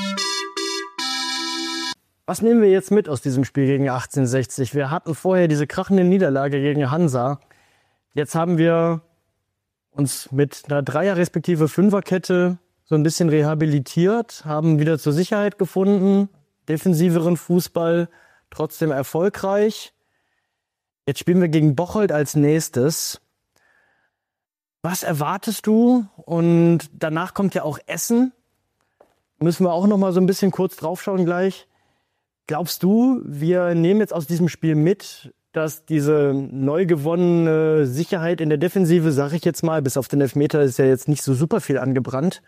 Speaker 2: Was nehmen wir jetzt mit aus diesem Spiel gegen achtzehnhundertsechzig? Wir hatten vorher diese krachende Niederlage gegen Hansa. Jetzt haben wir uns mit einer Dreier- respektive Fünferkette so ein bisschen rehabilitiert, haben wieder zur Sicherheit gefunden, defensiveren Fußball, trotzdem erfolgreich. Jetzt spielen wir gegen Bocholt als nächstes. Was erwartest du? Und danach kommt ja auch Essen. Müssen wir auch noch mal so ein bisschen kurz draufschauen gleich. Glaubst du, wir nehmen jetzt aus diesem Spiel mit, dass diese neu gewonnene Sicherheit in der Defensive, sage ich jetzt mal, bis auf den Elfmeter ist ja jetzt nicht so super viel angebrannt,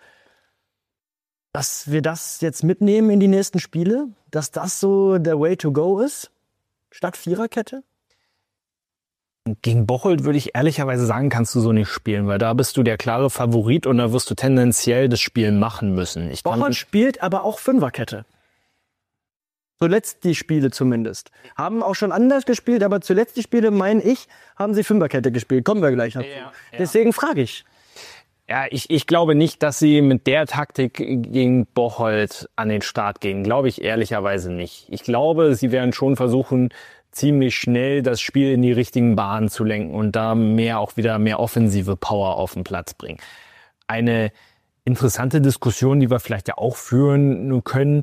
Speaker 2: dass wir das jetzt mitnehmen in die nächsten Spiele? Dass das so der Way to go ist? Statt Viererkette?
Speaker 3: Gegen Bocholt würde ich ehrlicherweise sagen, kannst du so nicht spielen, weil da bist du der klare Favorit und da wirst du tendenziell das Spiel machen müssen. Ich kann
Speaker 2: Bocholt spielt aber auch Fünferkette. Zuletzt die Spiele zumindest. Haben auch schon anders gespielt, aber zuletzt die Spiele, meine ich, haben sie Fünferkette gespielt. Kommen wir gleich dazu.
Speaker 3: Ja, ja.
Speaker 2: Deswegen frage ich.
Speaker 3: Ja, ich, ich glaube nicht, dass sie mit der Taktik gegen Bocholt an den Start gehen. Glaube ich ehrlicherweise nicht. Ich glaube, sie werden schon versuchen, ziemlich schnell das Spiel in die richtigen Bahnen zu lenken und da mehr auch wieder mehr offensive Power auf den Platz bringen. Eine interessante Diskussion, die wir vielleicht ja auch führen können,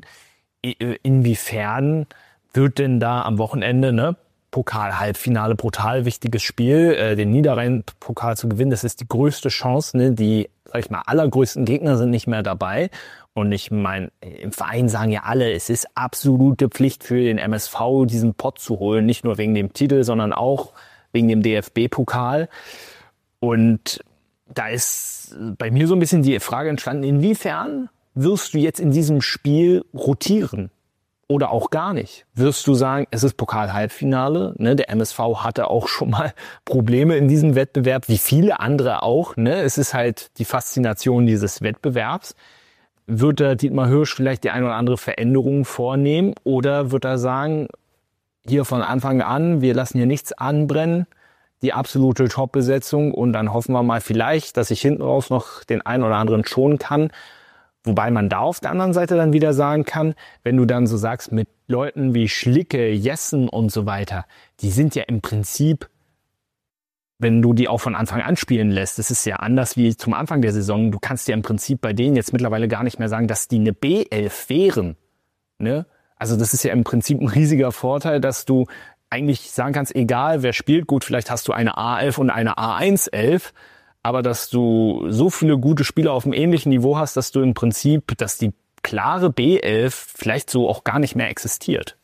Speaker 3: inwiefern wird denn da am Wochenende, ne, Pokal-Halbfinale, brutal wichtiges Spiel, äh, den Niederrhein-Pokal zu gewinnen, das ist die größte Chance, ne, die, sag ich mal, allergrößten Gegner sind nicht mehr dabei. Und ich meine, im Verein sagen ja alle, es ist absolute Pflicht für den M S V, diesen Pott zu holen, nicht nur wegen dem Titel, sondern auch wegen dem D F B-Pokal. Und da ist bei mir so ein bisschen die Frage entstanden, inwiefern wirst du jetzt in diesem Spiel rotieren? Oder auch gar nicht. Wirst du sagen, es ist Pokal-Halbfinale, ne? Der M S V hatte auch schon mal Probleme in diesem Wettbewerb, wie viele andere auch, ne? Es ist halt die Faszination dieses Wettbewerbs. Wird der Dietmar Hirsch vielleicht die eine oder andere Veränderung vornehmen? Oder wird er sagen, hier von Anfang an, wir lassen hier nichts anbrennen, die absolute Top-Besetzung und dann hoffen wir mal vielleicht, dass ich hinten raus noch den einen oder anderen schonen kann. Wobei man da auf der anderen Seite dann wieder sagen kann, wenn du dann so sagst, mit Leuten wie Schlicke, Jessen und so weiter, die sind ja im Prinzip, wenn du die auch von Anfang an spielen lässt, das ist ja anders wie zum Anfang der Saison, du kannst ja im Prinzip bei denen jetzt mittlerweile gar nicht mehr sagen, dass die eine B elf wären. Ne? Also das ist ja im Prinzip ein riesiger Vorteil, dass du eigentlich sagen kannst, egal wer spielt, gut, vielleicht hast du eine A elf und eine A eins elf, aber dass du so viele gute Spieler auf einem ähnlichen Niveau hast, dass du im Prinzip, dass die klare B elf vielleicht so auch gar nicht mehr existiert.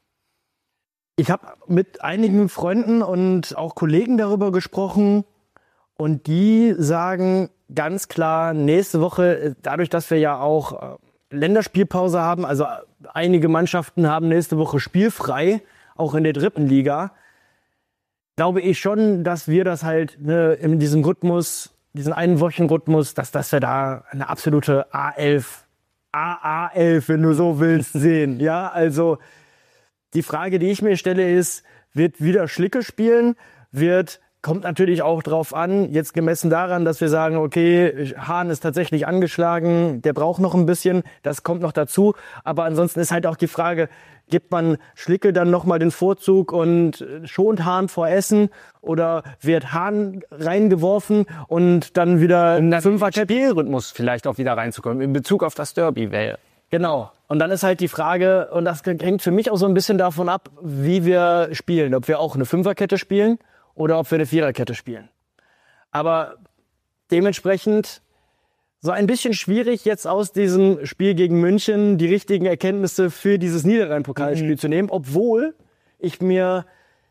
Speaker 2: Ich habe mit einigen Freunden und auch Kollegen darüber gesprochen und die sagen ganz klar, nächste Woche, dadurch, dass wir ja auch Länderspielpause haben, also einige Mannschaften haben nächste Woche spielfrei, auch in der dritten Liga, glaube ich schon, dass wir das halt ne, in diesem Rhythmus, diesen einen Wochenrhythmus, dass, dass wir da eine absolute A elf, A A elf, wenn du so willst, sehen. Ja, also die Frage, die ich mir stelle, ist, wird wieder Schlicke spielen? Wird, kommt natürlich auch drauf an, jetzt gemessen daran, dass wir sagen, okay, Hahn ist tatsächlich angeschlagen, der braucht noch ein bisschen, das kommt noch dazu. Aber ansonsten ist halt auch die Frage, gibt man Schlicke dann nochmal den Vorzug und schont Hahn vor Essen oder wird Hahn reingeworfen und dann wieder
Speaker 3: Um dann
Speaker 2: Fünfer
Speaker 3: Spielrhythmus vielleicht auch wieder reinzukommen in Bezug auf das Derby. Weil
Speaker 2: Genau. Und dann ist halt die Frage, und das hängt für mich auch so ein bisschen davon ab, wie wir spielen. Ob wir auch eine Fünferkette spielen oder ob wir eine Viererkette spielen. Aber dementsprechend so ein bisschen schwierig, jetzt aus diesem Spiel gegen München die richtigen Erkenntnisse für dieses Niederrhein-Pokalspiel mhm. zu nehmen. Obwohl ich mir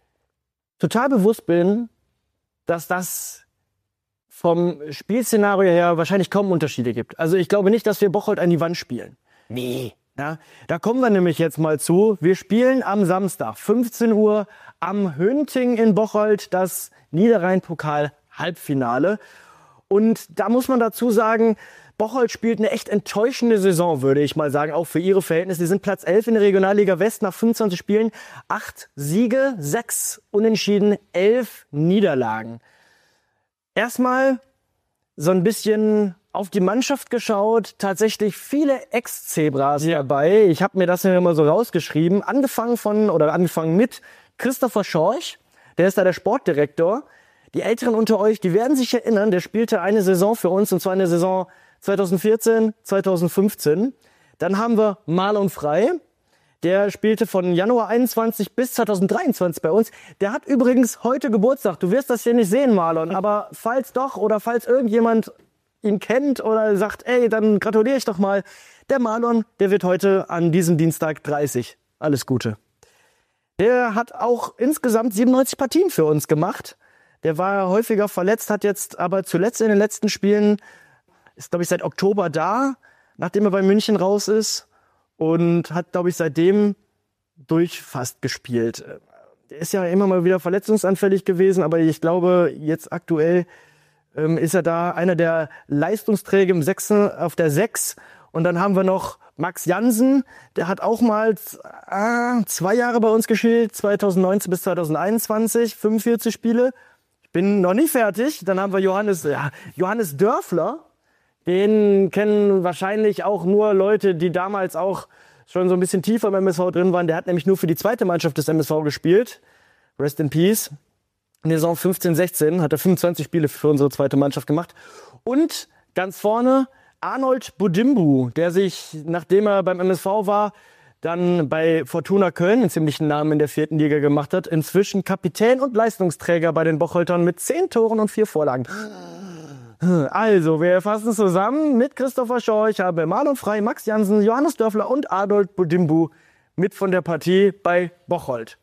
Speaker 2: total bewusst bin, dass das vom Spielszenario her wahrscheinlich kaum Unterschiede gibt. Also ich glaube nicht, dass wir Bocholt an die Wand spielen. Nee. Ja, da kommen wir nämlich jetzt mal zu. Wir spielen am Samstag, fünfzehn Uhr, am Hönting in Bocholt, das Niederrhein-Pokal-Halbfinale. Und da muss man dazu sagen, Bocholt spielt eine echt enttäuschende Saison, würde ich mal sagen, auch für ihre Verhältnisse. Sie sind Platz elf in der Regionalliga West nach fünfundzwanzig Spielen. Acht Siege, sechs Unentschieden, elf Niederlagen. Erstmal so ein bisschen auf die Mannschaft geschaut, tatsächlich viele Ex-Zebras ja. dabei. Ich habe mir das ja immer so rausgeschrieben. Angefangen von oder angefangen mit Christopher Schorch, der ist da der Sportdirektor. Die Älteren unter euch, die werden sich erinnern, der spielte eine Saison für uns, und zwar eine Saison zweitausendvierzehn, zweitausendfünfzehn. Dann haben wir Marlon Frey, der spielte von Januar einundzwanzig bis zweitausenddreiundzwanzig bei uns. Der hat übrigens heute Geburtstag. Du wirst das hier nicht sehen, Marlon, aber falls doch oder falls irgendjemand ihn kennt oder sagt, ey, dann gratuliere ich doch mal. Der Marlon, der wird heute an diesem Dienstag dreißig. Alles Gute. Der hat auch insgesamt siebenundneunzig Partien für uns gemacht. Der war häufiger verletzt, hat jetzt aber zuletzt in den letzten Spielen, ist glaube ich seit Oktober da, nachdem er bei München raus ist, und hat glaube ich seitdem durch fast gespielt. Der ist ja immer mal wieder verletzungsanfällig gewesen, aber ich glaube jetzt aktuell ähm, ist er da einer der Leistungsträger im Sechsen auf der Sechs. Und dann haben wir noch Max Jansen, der hat auch mal äh, zwei Jahre bei uns gespielt, zweitausendneunzehn bis zweitausendeinundzwanzig, fünfundvierzig Spiele. Ich bin noch nicht fertig. Dann haben wir Johannes, ja, Johannes Dörfler. Den kennen wahrscheinlich auch nur Leute, die damals auch schon so ein bisschen tiefer im M S V drin waren. Der hat nämlich nur für die zweite Mannschaft des M S V gespielt. Rest in Peace. In der Saison fünfzehn sechzehn hat er fünfundzwanzig Spiele für unsere zweite Mannschaft gemacht. Und ganz vorne Arnold Budimbu, der sich, nachdem er beim M S V war, dann bei Fortuna Köln einen ziemlichen Namen in der vierten Liga gemacht hat. Inzwischen Kapitän und Leistungsträger bei den Bocholtern mit zehn Toren und vier Vorlagen. Also, wir fassen zusammen. Mit Christopher Schorch haben wir Marlon Frey, Max Jansen, Johannes Dörfler und Arnold Budimbu mit von der Partie bei Bocholt.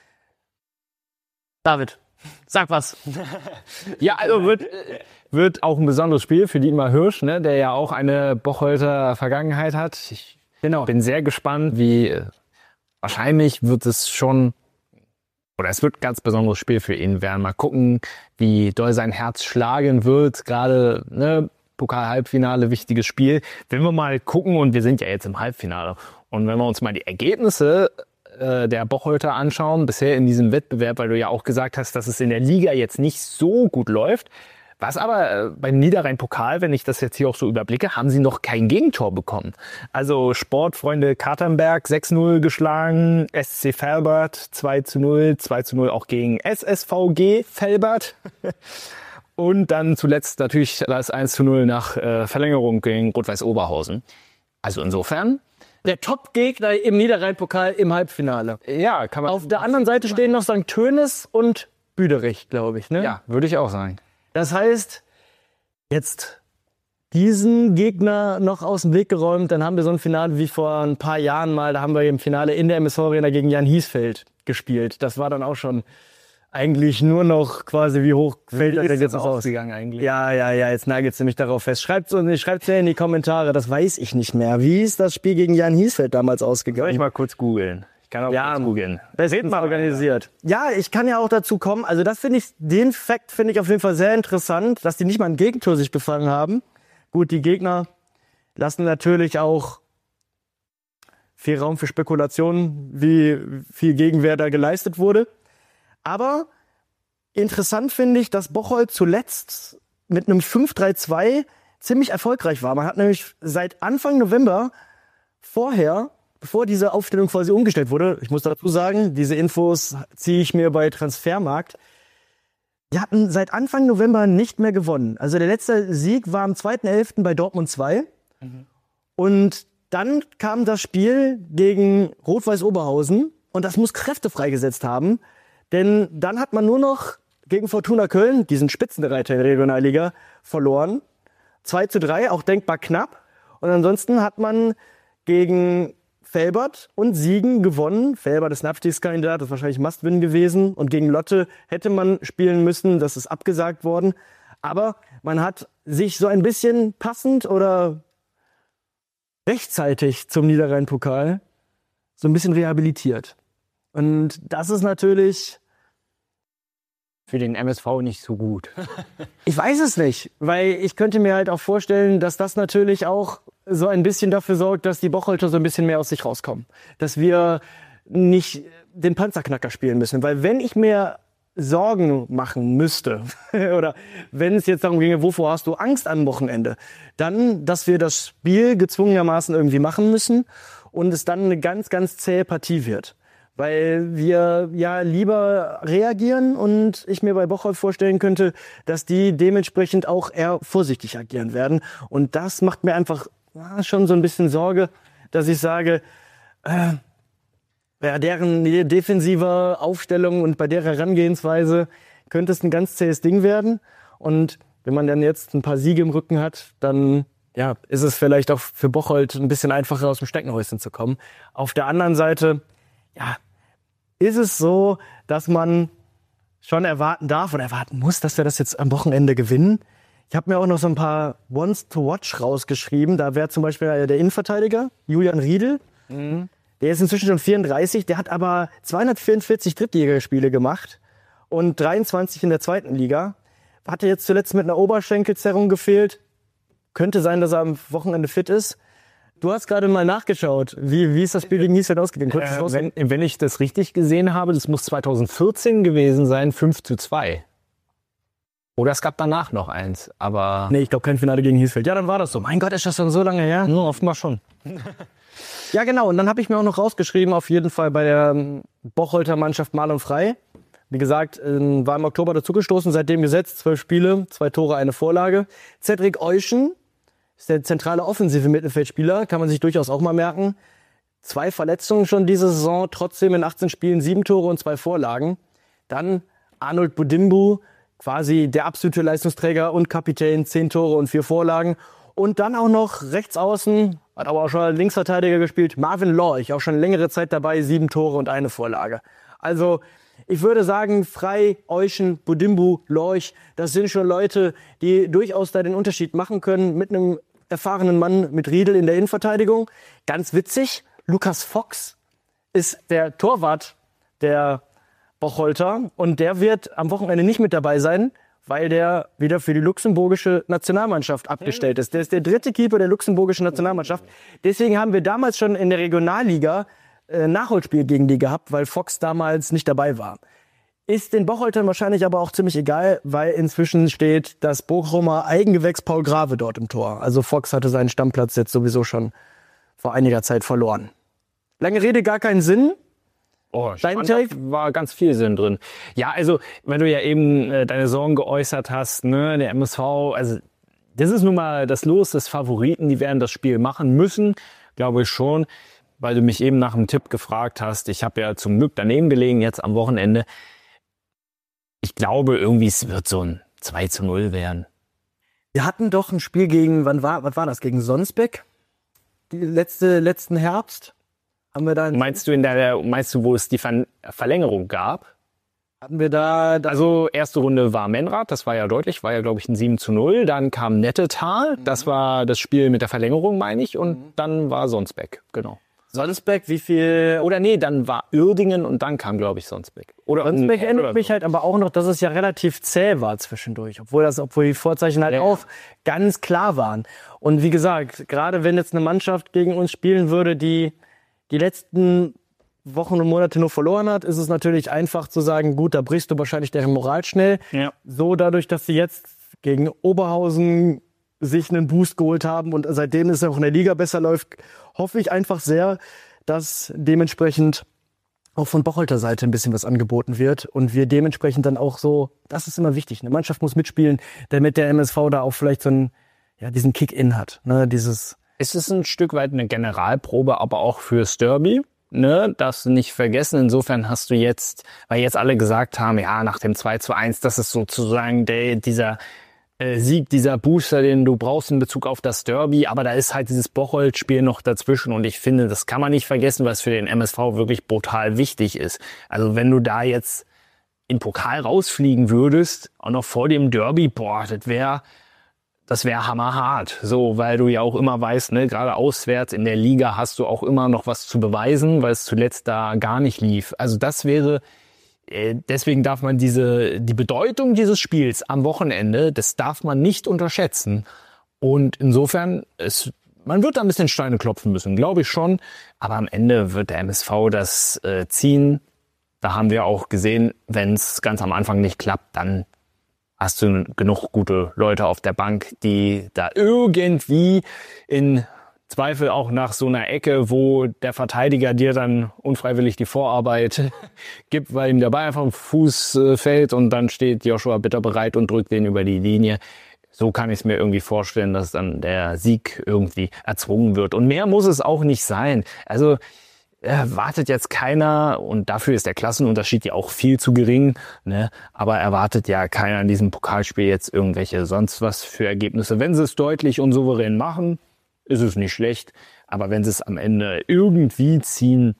Speaker 2: David, sag was.
Speaker 3: Ja, also wird, wird auch ein besonderes Spiel für Dietmar Hirsch, ne, der ja auch eine Bocholter Vergangenheit hat. Ich genau. bin sehr gespannt, wie wahrscheinlich wird es schon, oder es wird ein ganz besonderes Spiel für ihn werden. Mal gucken, wie doll sein Herz schlagen wird. Gerade ne, Pokal-Halbfinale, wichtiges Spiel. Wenn wir mal gucken, und wir sind ja jetzt im Halbfinale, und wenn wir uns mal die Ergebnisse äh, der Bocholter anschauen, bisher in diesem Wettbewerb, weil du ja auch gesagt hast, dass es in der Liga jetzt nicht so gut läuft. Was aber äh, beim Niederrhein-Pokal, wenn ich das jetzt hier auch so überblicke, haben sie noch kein Gegentor bekommen. Also Sportfreunde Katernberg sechs null geschlagen, S C Velbert zwei zu null, zwei zu null auch gegen S S V G Velbert. Und dann zuletzt natürlich das eins zu null nach äh, Verlängerung gegen Rot-Weiß Oberhausen. Also insofern
Speaker 2: der Top-Gegner im Niederrhein-Pokal im Halbfinale.
Speaker 3: Ja, kann man.
Speaker 2: Auf der anderen Seite stehen noch Sankt Tönis und Büderich, glaube ich. Ne?
Speaker 3: Ja, würde ich auch sagen.
Speaker 2: Das heißt, jetzt diesen Gegner noch aus dem Weg geräumt, dann haben wir so ein Finale wie vor ein paar Jahren mal, da haben wir im Finale in der M S V-Arena gegen Jan Hiesfeld gespielt. Das war dann auch schon eigentlich nur noch quasi, wie hoch fällt das jetzt noch ausgegangen eigentlich? Ja, ja, ja, jetzt nagelt's nämlich darauf fest. Schreibt's uns, schreibt's ja in die Kommentare, das weiß ich nicht mehr. Wie ist das Spiel gegen Jan Hiesfeld damals ausgegangen?
Speaker 3: Soll ich mal kurz googeln? Ich kann auch
Speaker 2: ja,
Speaker 3: kurz googeln.
Speaker 2: Bestens mal organisiert. Ja, ich kann ja auch dazu kommen. Also das finde ich, den Fakt finde ich auf jeden Fall sehr interessant, dass die nicht mal ein Gegentor sich gefangen haben. Gut, die Gegner lassen natürlich auch viel Raum für Spekulationen, wie viel Gegenwehr da geleistet wurde. Aber interessant finde ich, dass Bocholt zuletzt mit einem fünf drei zwei ziemlich erfolgreich war. Man hat nämlich seit Anfang November vorher, bevor diese Aufstellung quasi umgestellt wurde, ich muss dazu sagen, diese Infos ziehe ich mir bei Transfermarkt, die hatten seit Anfang November nicht mehr gewonnen. Also der letzte Sieg war am zweiten elften bei Dortmund zwei. Mhm. Und Dann kam das Spiel gegen Rot-Weiß Oberhausen und das muss Kräfte freigesetzt haben, denn dann hat man nur noch gegen Fortuna Köln, diesen Spitzenreiter in der Regionalliga, verloren. zwei zu drei, auch denkbar knapp. Und ansonsten hat man gegen Velbert und Siegen gewonnen. Velbert ist ein Abstiegskandidat, das ist wahrscheinlich Must-Win gewesen. Und gegen Lotte hätte man spielen müssen, das ist abgesagt worden. Aber man hat sich so ein bisschen passend oder rechtzeitig zum Niederrhein-Pokal so ein bisschen rehabilitiert. Und das ist natürlich
Speaker 3: für den M S V nicht so gut.
Speaker 2: Ich weiß es nicht, weil ich könnte mir halt auch vorstellen, dass das natürlich auch so ein bisschen dafür sorgt, dass die Bocholter so ein bisschen mehr aus sich rauskommen. Dass wir nicht den Panzerknacker spielen müssen. Weil wenn ich mir Sorgen machen müsste oder wenn es jetzt darum ginge, wovor hast du Angst am Wochenende, dann, dass wir das Spiel gezwungenermaßen irgendwie machen müssen und es dann eine ganz, ganz zähe Partie wird. Weil wir ja lieber reagieren und ich mir bei Bocholt vorstellen könnte, dass die dementsprechend auch eher vorsichtig agieren werden. Und das macht mir einfach ja, schon so ein bisschen Sorge, dass ich sage, äh, bei deren defensiver Aufstellung und bei der Herangehensweise könnte es ein ganz zähes Ding werden. Und wenn man dann jetzt ein paar Siege im Rücken hat, dann ja, ist es vielleicht auch für Bocholt ein bisschen einfacher aus dem Steckenhäuschen zu kommen. Auf der anderen Seite, ja, ist es so, dass man schon erwarten darf oder erwarten muss, dass wir das jetzt am Wochenende gewinnen. Ich habe mir auch noch so ein paar Ones to Watch rausgeschrieben. Da wäre zum Beispiel der Innenverteidiger, Julian Riedel. Mhm. Der ist inzwischen schon vierunddreißig, der hat aber zweihundertvierundvierzig Drittligaspiele gemacht und dreiundzwanzig in der zweiten Liga. Hatte jetzt zuletzt mit einer Oberschenkelzerrung gefehlt. Könnte sein, dass er am Wochenende fit ist. Du hast gerade mal nachgeschaut. Wie, wie ist das Spiel gegen Niesfeld ausgegangen?
Speaker 3: Äh, wenn, wenn ich das richtig gesehen habe, das muss zweitausendvierzehn gewesen sein, fünf zu zwei. Oder es gab danach noch eins, aber...
Speaker 2: Nee, ich glaube kein Finale gegen Niesfeld. Ja, dann war das so. Mein Gott, ist das schon so lange her?
Speaker 3: Ja, offenbar schon.
Speaker 2: Ja, genau. Und dann habe ich mir auch noch rausgeschrieben, auf jeden Fall bei der Bocholter Mannschaft Marlon Frei. Wie gesagt, war im Oktober dazugestoßen, seitdem gesetzt. Zwölf Spiele, zwei Tore, eine Vorlage. Cedric Euschen ist der zentrale offensive Mittelfeldspieler, kann man sich durchaus auch mal merken. Zwei Verletzungen schon diese Saison, trotzdem in achtzehn Spielen sieben Tore und zwei Vorlagen. Dann Arnold Budimbu, quasi der absolute Leistungsträger und Kapitän, zehn Tore und vier Vorlagen. Und dann auch noch rechts außen, hat aber auch schon als Linksverteidiger gespielt, Marvin Lorch, auch schon längere Zeit dabei, sieben Tore und eine Vorlage. Also ich würde sagen, Frei, Euschen, Budimbu, Lorch, das sind schon Leute, die durchaus da den Unterschied machen können mit einem erfahrenen Mann mit Riedel in der Innenverteidigung. Ganz witzig, Lukas Fox ist der Torwart der Bocholter und der wird am Wochenende nicht mit dabei sein, weil der wieder für die luxemburgische Nationalmannschaft abgestellt ist. Der ist der dritte Keeper der luxemburgischen Nationalmannschaft. Deswegen haben wir damals schon in der Regionalliga äh, Nachholspiel gegen die gehabt, weil Fox damals nicht dabei war. Ist den Bocholtern wahrscheinlich aber auch ziemlich egal, weil inzwischen steht das Bochumer Eigengewächs Paul Grave dort im Tor. Also Fox hatte seinen Stammplatz jetzt sowieso schon vor einiger Zeit verloren. Lange Rede, gar keinen Sinn.
Speaker 3: Oh, spannend, da war ganz viel Sinn drin. Ja, also, wenn du ja eben äh, deine Sorgen geäußert hast, ne, der M S V, also das ist nun mal das Los des Favoriten, die werden das Spiel machen müssen, glaube ich schon, weil du mich eben nach einem Tipp gefragt hast. Ich habe ja zum Glück daneben gelegen jetzt am Wochenende. Ich glaube, irgendwie es wird so ein zwei zu null werden.
Speaker 2: Wir hatten doch ein Spiel gegen, wann war, was war das, gegen Sonsbeck? Die letzte, letzten Herbst? Haben wir da
Speaker 3: meinst du in der, meinst du, wo es die Ver- Verlängerung gab?
Speaker 2: Hatten wir da, da
Speaker 3: also erste Runde war Menrad, das war ja deutlich, war ja glaube ich ein sieben zu null. Dann kam Nettetal, mhm. das war das Spiel mit der Verlängerung, meine ich. Und mhm. dann war Sonsbeck, genau.
Speaker 2: Sonsbeck, wie viel?
Speaker 3: Oder nee, dann war Uerdingen und dann kam glaube ich Sonsbeck.
Speaker 2: Oder Sonsbeck erinnert oder mich so. halt aber auch noch, dass es ja relativ zäh war zwischendurch. Obwohl, das, obwohl die Vorzeichen halt ja. auch ganz klar waren. Und wie gesagt, gerade wenn jetzt eine Mannschaft gegen uns spielen würde, die die letzten Wochen und Monate nur verloren hat, ist es natürlich einfach zu sagen, gut, da brichst du wahrscheinlich deren Moral schnell. Ja. So dadurch, dass sie jetzt gegen Oberhausen sich einen Boost geholt haben und seitdem es auch in der Liga besser läuft, hoffe ich einfach sehr, dass dementsprechend auch von Bocholter Seite ein bisschen was angeboten wird und wir dementsprechend dann auch so, das ist immer wichtig, eine Mannschaft muss mitspielen, damit der M S V da auch vielleicht so einen, ja, diesen Kick-In hat, ne, dieses
Speaker 3: Es ist ein Stück weit eine Generalprobe, aber auch fürs Derby. Ne, darfst du nicht vergessen. Insofern hast du jetzt, weil jetzt alle gesagt haben, ja, nach dem zwei zu eins, das ist sozusagen der, dieser äh, Sieg, dieser Booster, den du brauchst in Bezug auf das Derby. Aber da ist halt dieses Bocholt-Spiel noch dazwischen. Und ich finde, das kann man nicht vergessen, weil es für den M S V wirklich brutal wichtig ist. Also wenn du da jetzt in Pokal rausfliegen würdest, auch noch vor dem Derby, boah, das wäre das wäre hammerhart. So, weil du ja auch immer weißt, ne, gerade auswärts in der Liga hast du auch immer noch was zu beweisen, weil es zuletzt da gar nicht lief. Also das wäre, äh, deswegen darf man diese, die Bedeutung dieses Spiels am Wochenende, das darf man nicht unterschätzen. Und insofern, es, man wird da ein bisschen Steine klopfen müssen, glaube ich schon. Aber am Ende wird der M S V das äh, ziehen. Da haben wir auch gesehen, wenn es ganz am Anfang nicht klappt, dann hast du genug gute Leute auf der Bank, die da irgendwie in Zweifel auch nach so einer Ecke, wo der Verteidiger dir dann unfreiwillig die Vorarbeit gibt, weil ihm dabei einfach ein Fuß äh, fällt und dann steht Joshua Bitter bereit und drückt den über die Linie. So kann ich es mir irgendwie vorstellen, dass dann der Sieg irgendwie erzwungen wird. Und mehr muss es auch nicht sein. Also erwartet jetzt keiner, und dafür ist der Klassenunterschied ja auch viel zu gering, ne? Aber erwartet ja keiner in diesem Pokalspiel jetzt irgendwelche sonst was für Ergebnisse. Wenn sie es deutlich und souverän machen, ist es nicht schlecht. Aber wenn sie es am Ende irgendwie ziehen,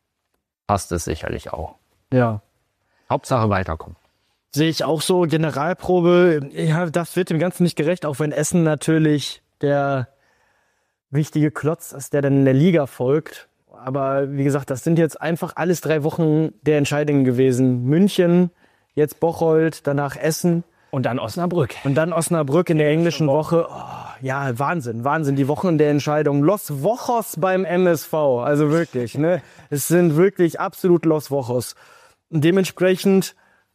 Speaker 3: passt es sicherlich auch.
Speaker 2: Ja.
Speaker 3: Hauptsache weiterkommen.
Speaker 2: Sehe ich auch so. Generalprobe, ja, das wird dem Ganzen nicht gerecht, auch wenn Essen natürlich der wichtige Klotz ist, der dann in der Liga folgt. Aber wie gesagt, das sind jetzt einfach alles drei Wochen der Entscheidungen gewesen. München, jetzt Bocholt, danach Essen.
Speaker 3: Und dann Osnabrück.
Speaker 2: Und dann Osnabrück in der englischen Woche. Oh, ja, Wahnsinn, Wahnsinn. Die Wochen der Entscheidung. Los Wochos beim M S V. Also wirklich, ne? Es sind wirklich absolut Los Wochos. Und dementsprechend,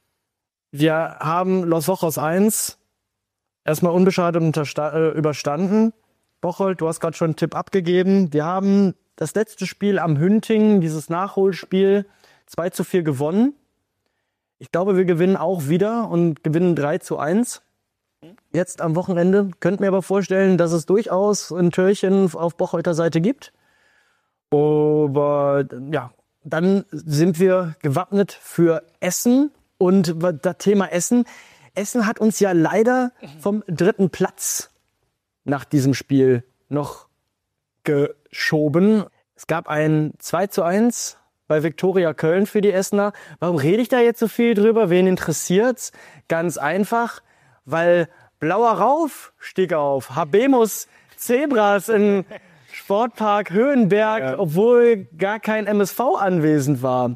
Speaker 2: wir haben Los Wochos eins erstmal unbeschadet untersta- äh, überstanden. Bocholt, du hast gerade schon einen Tipp abgegeben. Wir haben das letzte Spiel am Hünting, dieses Nachholspiel, zwei zu vier gewonnen. Ich glaube, wir gewinnen auch wieder und gewinnen drei zu eins. Jetzt am Wochenende. Könnt mir aber vorstellen, dass es durchaus ein Türchen auf Bocholter Seite gibt. Aber ja, dann sind wir gewappnet für Essen. Und das Thema Essen. Essen hat uns ja leider vom dritten Platz nach diesem Spiel noch geschoben. Es gab ein zwei zu eins bei Viktoria Köln für die Essener. Warum rede ich da jetzt so viel drüber? Wen interessiert's? Ganz einfach, weil Blauer Rauf stieg auf. Habemus Zebras im Sportpark Höhenberg, ja. Obwohl gar kein M S V anwesend war.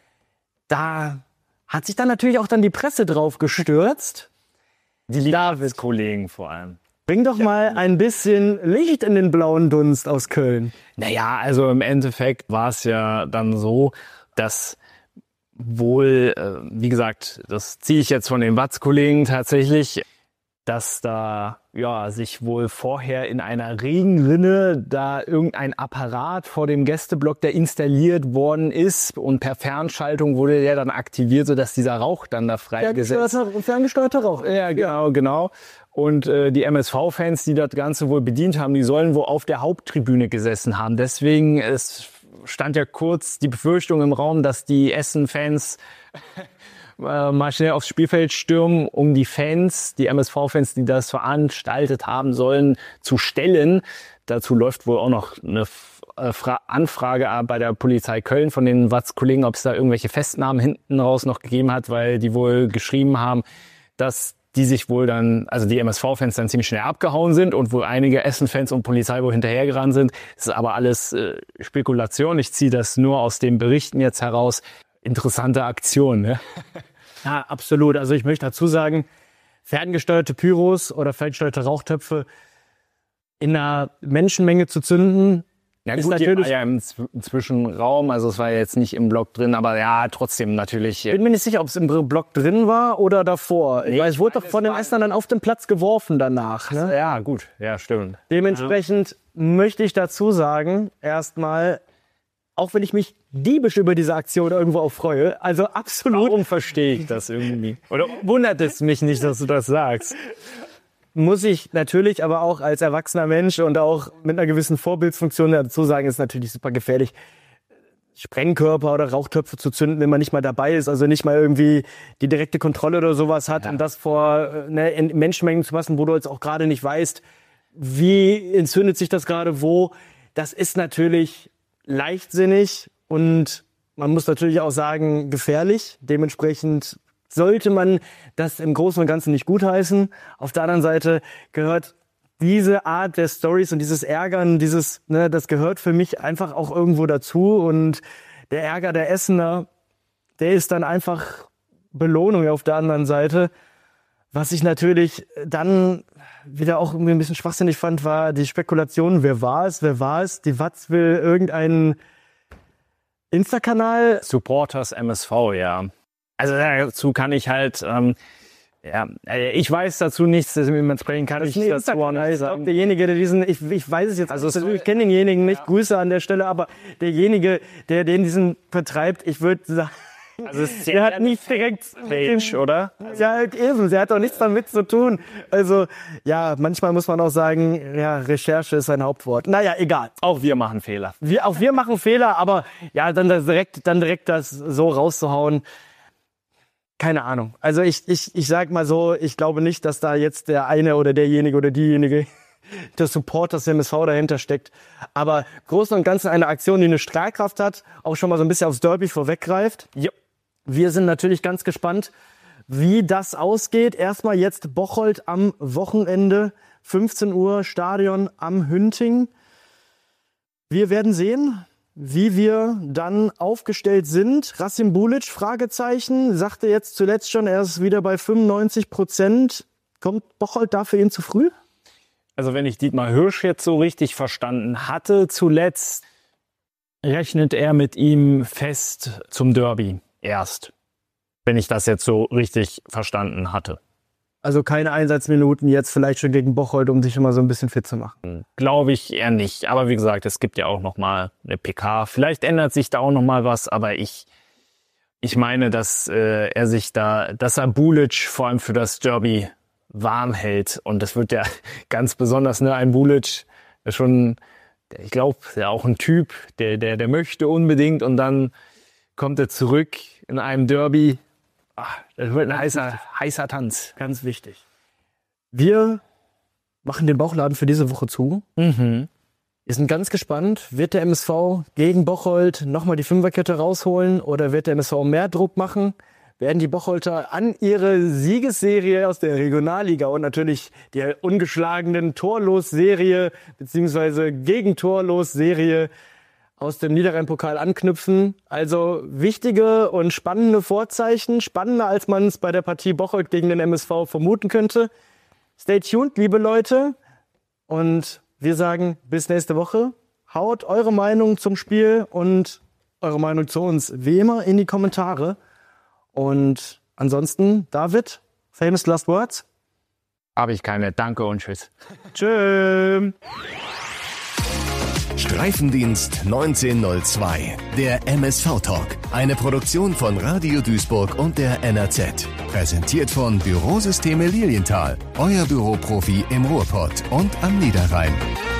Speaker 2: Da hat sich dann natürlich auch dann die Presse drauf gestürzt.
Speaker 3: Die Lieblingskollegen vor allem.
Speaker 2: Bring doch mal ein bisschen Licht in den blauen Dunst aus Köln.
Speaker 3: Naja, also im Endeffekt war es ja dann so, dass wohl, äh, wie gesagt, das ziehe ich jetzt von den Watz-Kollegen tatsächlich, dass da ja sich wohl vorher in einer Regenrinne da irgendein Apparat vor dem Gästeblock, der installiert worden ist, und per Fernschaltung wurde der dann aktiviert, sodass dieser Rauch dann da freigesetzt.
Speaker 2: Ferngesteuerter Rauch.
Speaker 3: Ja, genau, genau. Und äh, die M S V-Fans, die das Ganze wohl bedient haben, die sollen wohl auf der Haupttribüne gesessen haben. Deswegen, es stand ja kurz die Befürchtung im Raum, dass die Essen-Fans äh, mal schnell aufs Spielfeld stürmen, um die Fans, die M S V-Fans, die das veranstaltet haben sollen, zu stellen. Dazu läuft wohl auch noch eine äh, Fra- Anfrage bei der Polizei Köln von den Watz-Kollegen, ob es da irgendwelche Festnahmen hinten raus noch gegeben hat, weil die wohl geschrieben haben, dass die sich wohl dann, also die M S V-Fans dann ziemlich schnell abgehauen sind und wohl einige Essen-Fans und Polizei wohl hinterhergerannt sind. Das ist aber alles äh, Spekulation. Ich ziehe das nur aus den Berichten jetzt heraus. Interessante Aktion, ne?
Speaker 2: Ja, absolut. Also ich möchte dazu sagen, ferngesteuerte Pyros oder ferngesteuerte Rauchtöpfe in einer Menschenmenge zu zünden,
Speaker 3: ja,
Speaker 2: ist
Speaker 3: gut, die
Speaker 2: natürlich
Speaker 3: war ja im Z- Zwischenraum, also es war jetzt nicht im Block drin, aber ja, trotzdem natürlich.
Speaker 2: Ich bin mir nicht sicher, ob es im Block drin war oder davor.
Speaker 3: Nee,
Speaker 2: Weil es
Speaker 3: ich
Speaker 2: wurde
Speaker 3: meine,
Speaker 2: doch von
Speaker 3: es
Speaker 2: den
Speaker 3: war-
Speaker 2: Essenern dann auf den Platz geworfen danach. Ne?
Speaker 3: Ja, gut, ja, stimmt.
Speaker 2: Dementsprechend möchte ich dazu sagen, erstmal, auch wenn ich mich diebisch über diese Aktion irgendwo auch freue, also absolut.
Speaker 3: Warum verstehe ich das irgendwie? Oder wundert es mich nicht, dass du das sagst?
Speaker 2: muss ich natürlich aber auch als erwachsener Mensch und auch mit einer gewissen Vorbildsfunktion dazu sagen, ist natürlich super gefährlich, Sprengkörper oder Rauchtöpfe zu zünden, wenn man nicht mal dabei ist, also nicht mal irgendwie die direkte Kontrolle oder sowas hat, ja. Und das vor ne, in Menschenmengen zu machen, wo du jetzt auch gerade nicht weißt, wie entzündet sich das gerade wo. Das ist natürlich leichtsinnig und man muss natürlich auch sagen, gefährlich. Dementsprechend sollte man das im Großen und Ganzen nicht gutheißen. Auf der anderen Seite gehört diese Art der Stories und dieses Ärgern, dieses, ne, das gehört für mich einfach auch irgendwo dazu. Und der Ärger der Essener, der ist dann einfach Belohnung auf der anderen Seite. Was ich natürlich dann wieder auch irgendwie ein bisschen schwachsinnig fand, war die Spekulation, wer war es, wer war es? Die Watz will irgendeinen Insta-Kanal.
Speaker 3: Supporters M S V, ja. Also dazu kann ich halt... Ähm Ja, ich weiß dazu nichts, dementsprechend kann ich dazu auch nicht sagen.
Speaker 2: Derjenige, der diesen, ich, ich weiß es jetzt, also es ich kenne denjenigen nicht, ja. Grüße an der Stelle, aber derjenige, der den diesen vertreibt, ich würde sagen, also es der hat nicht direkt
Speaker 3: Page, oder?
Speaker 2: Ja, eben, der hat auch nichts damit zu tun. Also, ja, manchmal muss man auch sagen, ja, Recherche ist ein Hauptwort. Naja, egal.
Speaker 3: Auch wir machen Fehler.
Speaker 2: Wir, auch wir machen Fehler, aber ja, dann das direkt, dann direkt das so rauszuhauen, keine Ahnung. Also ich, ich, ich sag mal so, ich glaube nicht, dass da jetzt der eine oder derjenige oder diejenige, der Supporters M S V dahinter steckt. Aber Großen und Ganzen eine Aktion, die eine Strahlkraft hat, auch schon mal so ein bisschen aufs Derby vorweggreift. Ja. Wir sind natürlich ganz gespannt, wie das ausgeht. Erstmal jetzt Bocholt am Wochenende, fünfzehn Uhr, Stadion am Hünting. Wir werden sehen, wie wir dann aufgestellt sind. Rasim Bulic, Fragezeichen, sagte jetzt zuletzt schon, er ist wieder bei fünfundneunzig Prozent. Kommt Bocholt da für ihn zu früh?
Speaker 3: Also wenn ich Dietmar Hirsch jetzt so richtig verstanden hatte, zuletzt rechnet er mit ihm fest zum Derby erst. Wenn ich das jetzt so richtig verstanden hatte.
Speaker 2: Also keine Einsatzminuten jetzt vielleicht schon gegen Bocholt, um sich immer so ein bisschen fit zu machen?
Speaker 3: Glaube ich eher nicht. Aber wie gesagt, es gibt ja auch noch mal eine P K. Vielleicht ändert sich da auch noch mal was. Aber ich, ich meine, dass äh, er sich da, dass er Bulic vor allem für das Derby warm hält. Und das wird ja ganz besonders, ne, ein Bulic, der schon, der, ich glaube, der auch ein Typ, der, der, der möchte unbedingt. Und dann kommt er zurück in einem Derby. Ach, das wird ein heißer, heißer Tanz.
Speaker 2: Ganz wichtig. Wir machen den Bauchladen für diese Woche zu.
Speaker 3: Mhm.
Speaker 2: Wir sind ganz gespannt. Wird der M S V gegen Bocholt nochmal die Fünferkette rausholen oder wird der M S V mehr Druck machen? Werden die Bocholter an ihre Siegesserie aus der Regionalliga und natürlich die ungeschlagenen Torlos-Serie bzw. Gegentorlos-Serie aus dem Niederrhein-Pokal anknüpfen. Also wichtige und spannende Vorzeichen. Spannender, als man es bei der Partie Bocholt gegen den M S V vermuten könnte. Stay tuned, liebe Leute. Und wir sagen bis nächste Woche. Haut eure Meinung zum Spiel und eure Meinung zu uns wie immer in die Kommentare. Und ansonsten, David, famous last words?
Speaker 3: Habe ich keine. Danke und tschüss.
Speaker 2: Tschüss.
Speaker 1: Streifendienst neunzehnhundertzwei, der M S V-Talk. Eine Produktion von Radio Duisburg und der N R Z. Präsentiert von Bürosysteme Lilienthal. Euer Büroprofi im Ruhrpott und am Niederrhein.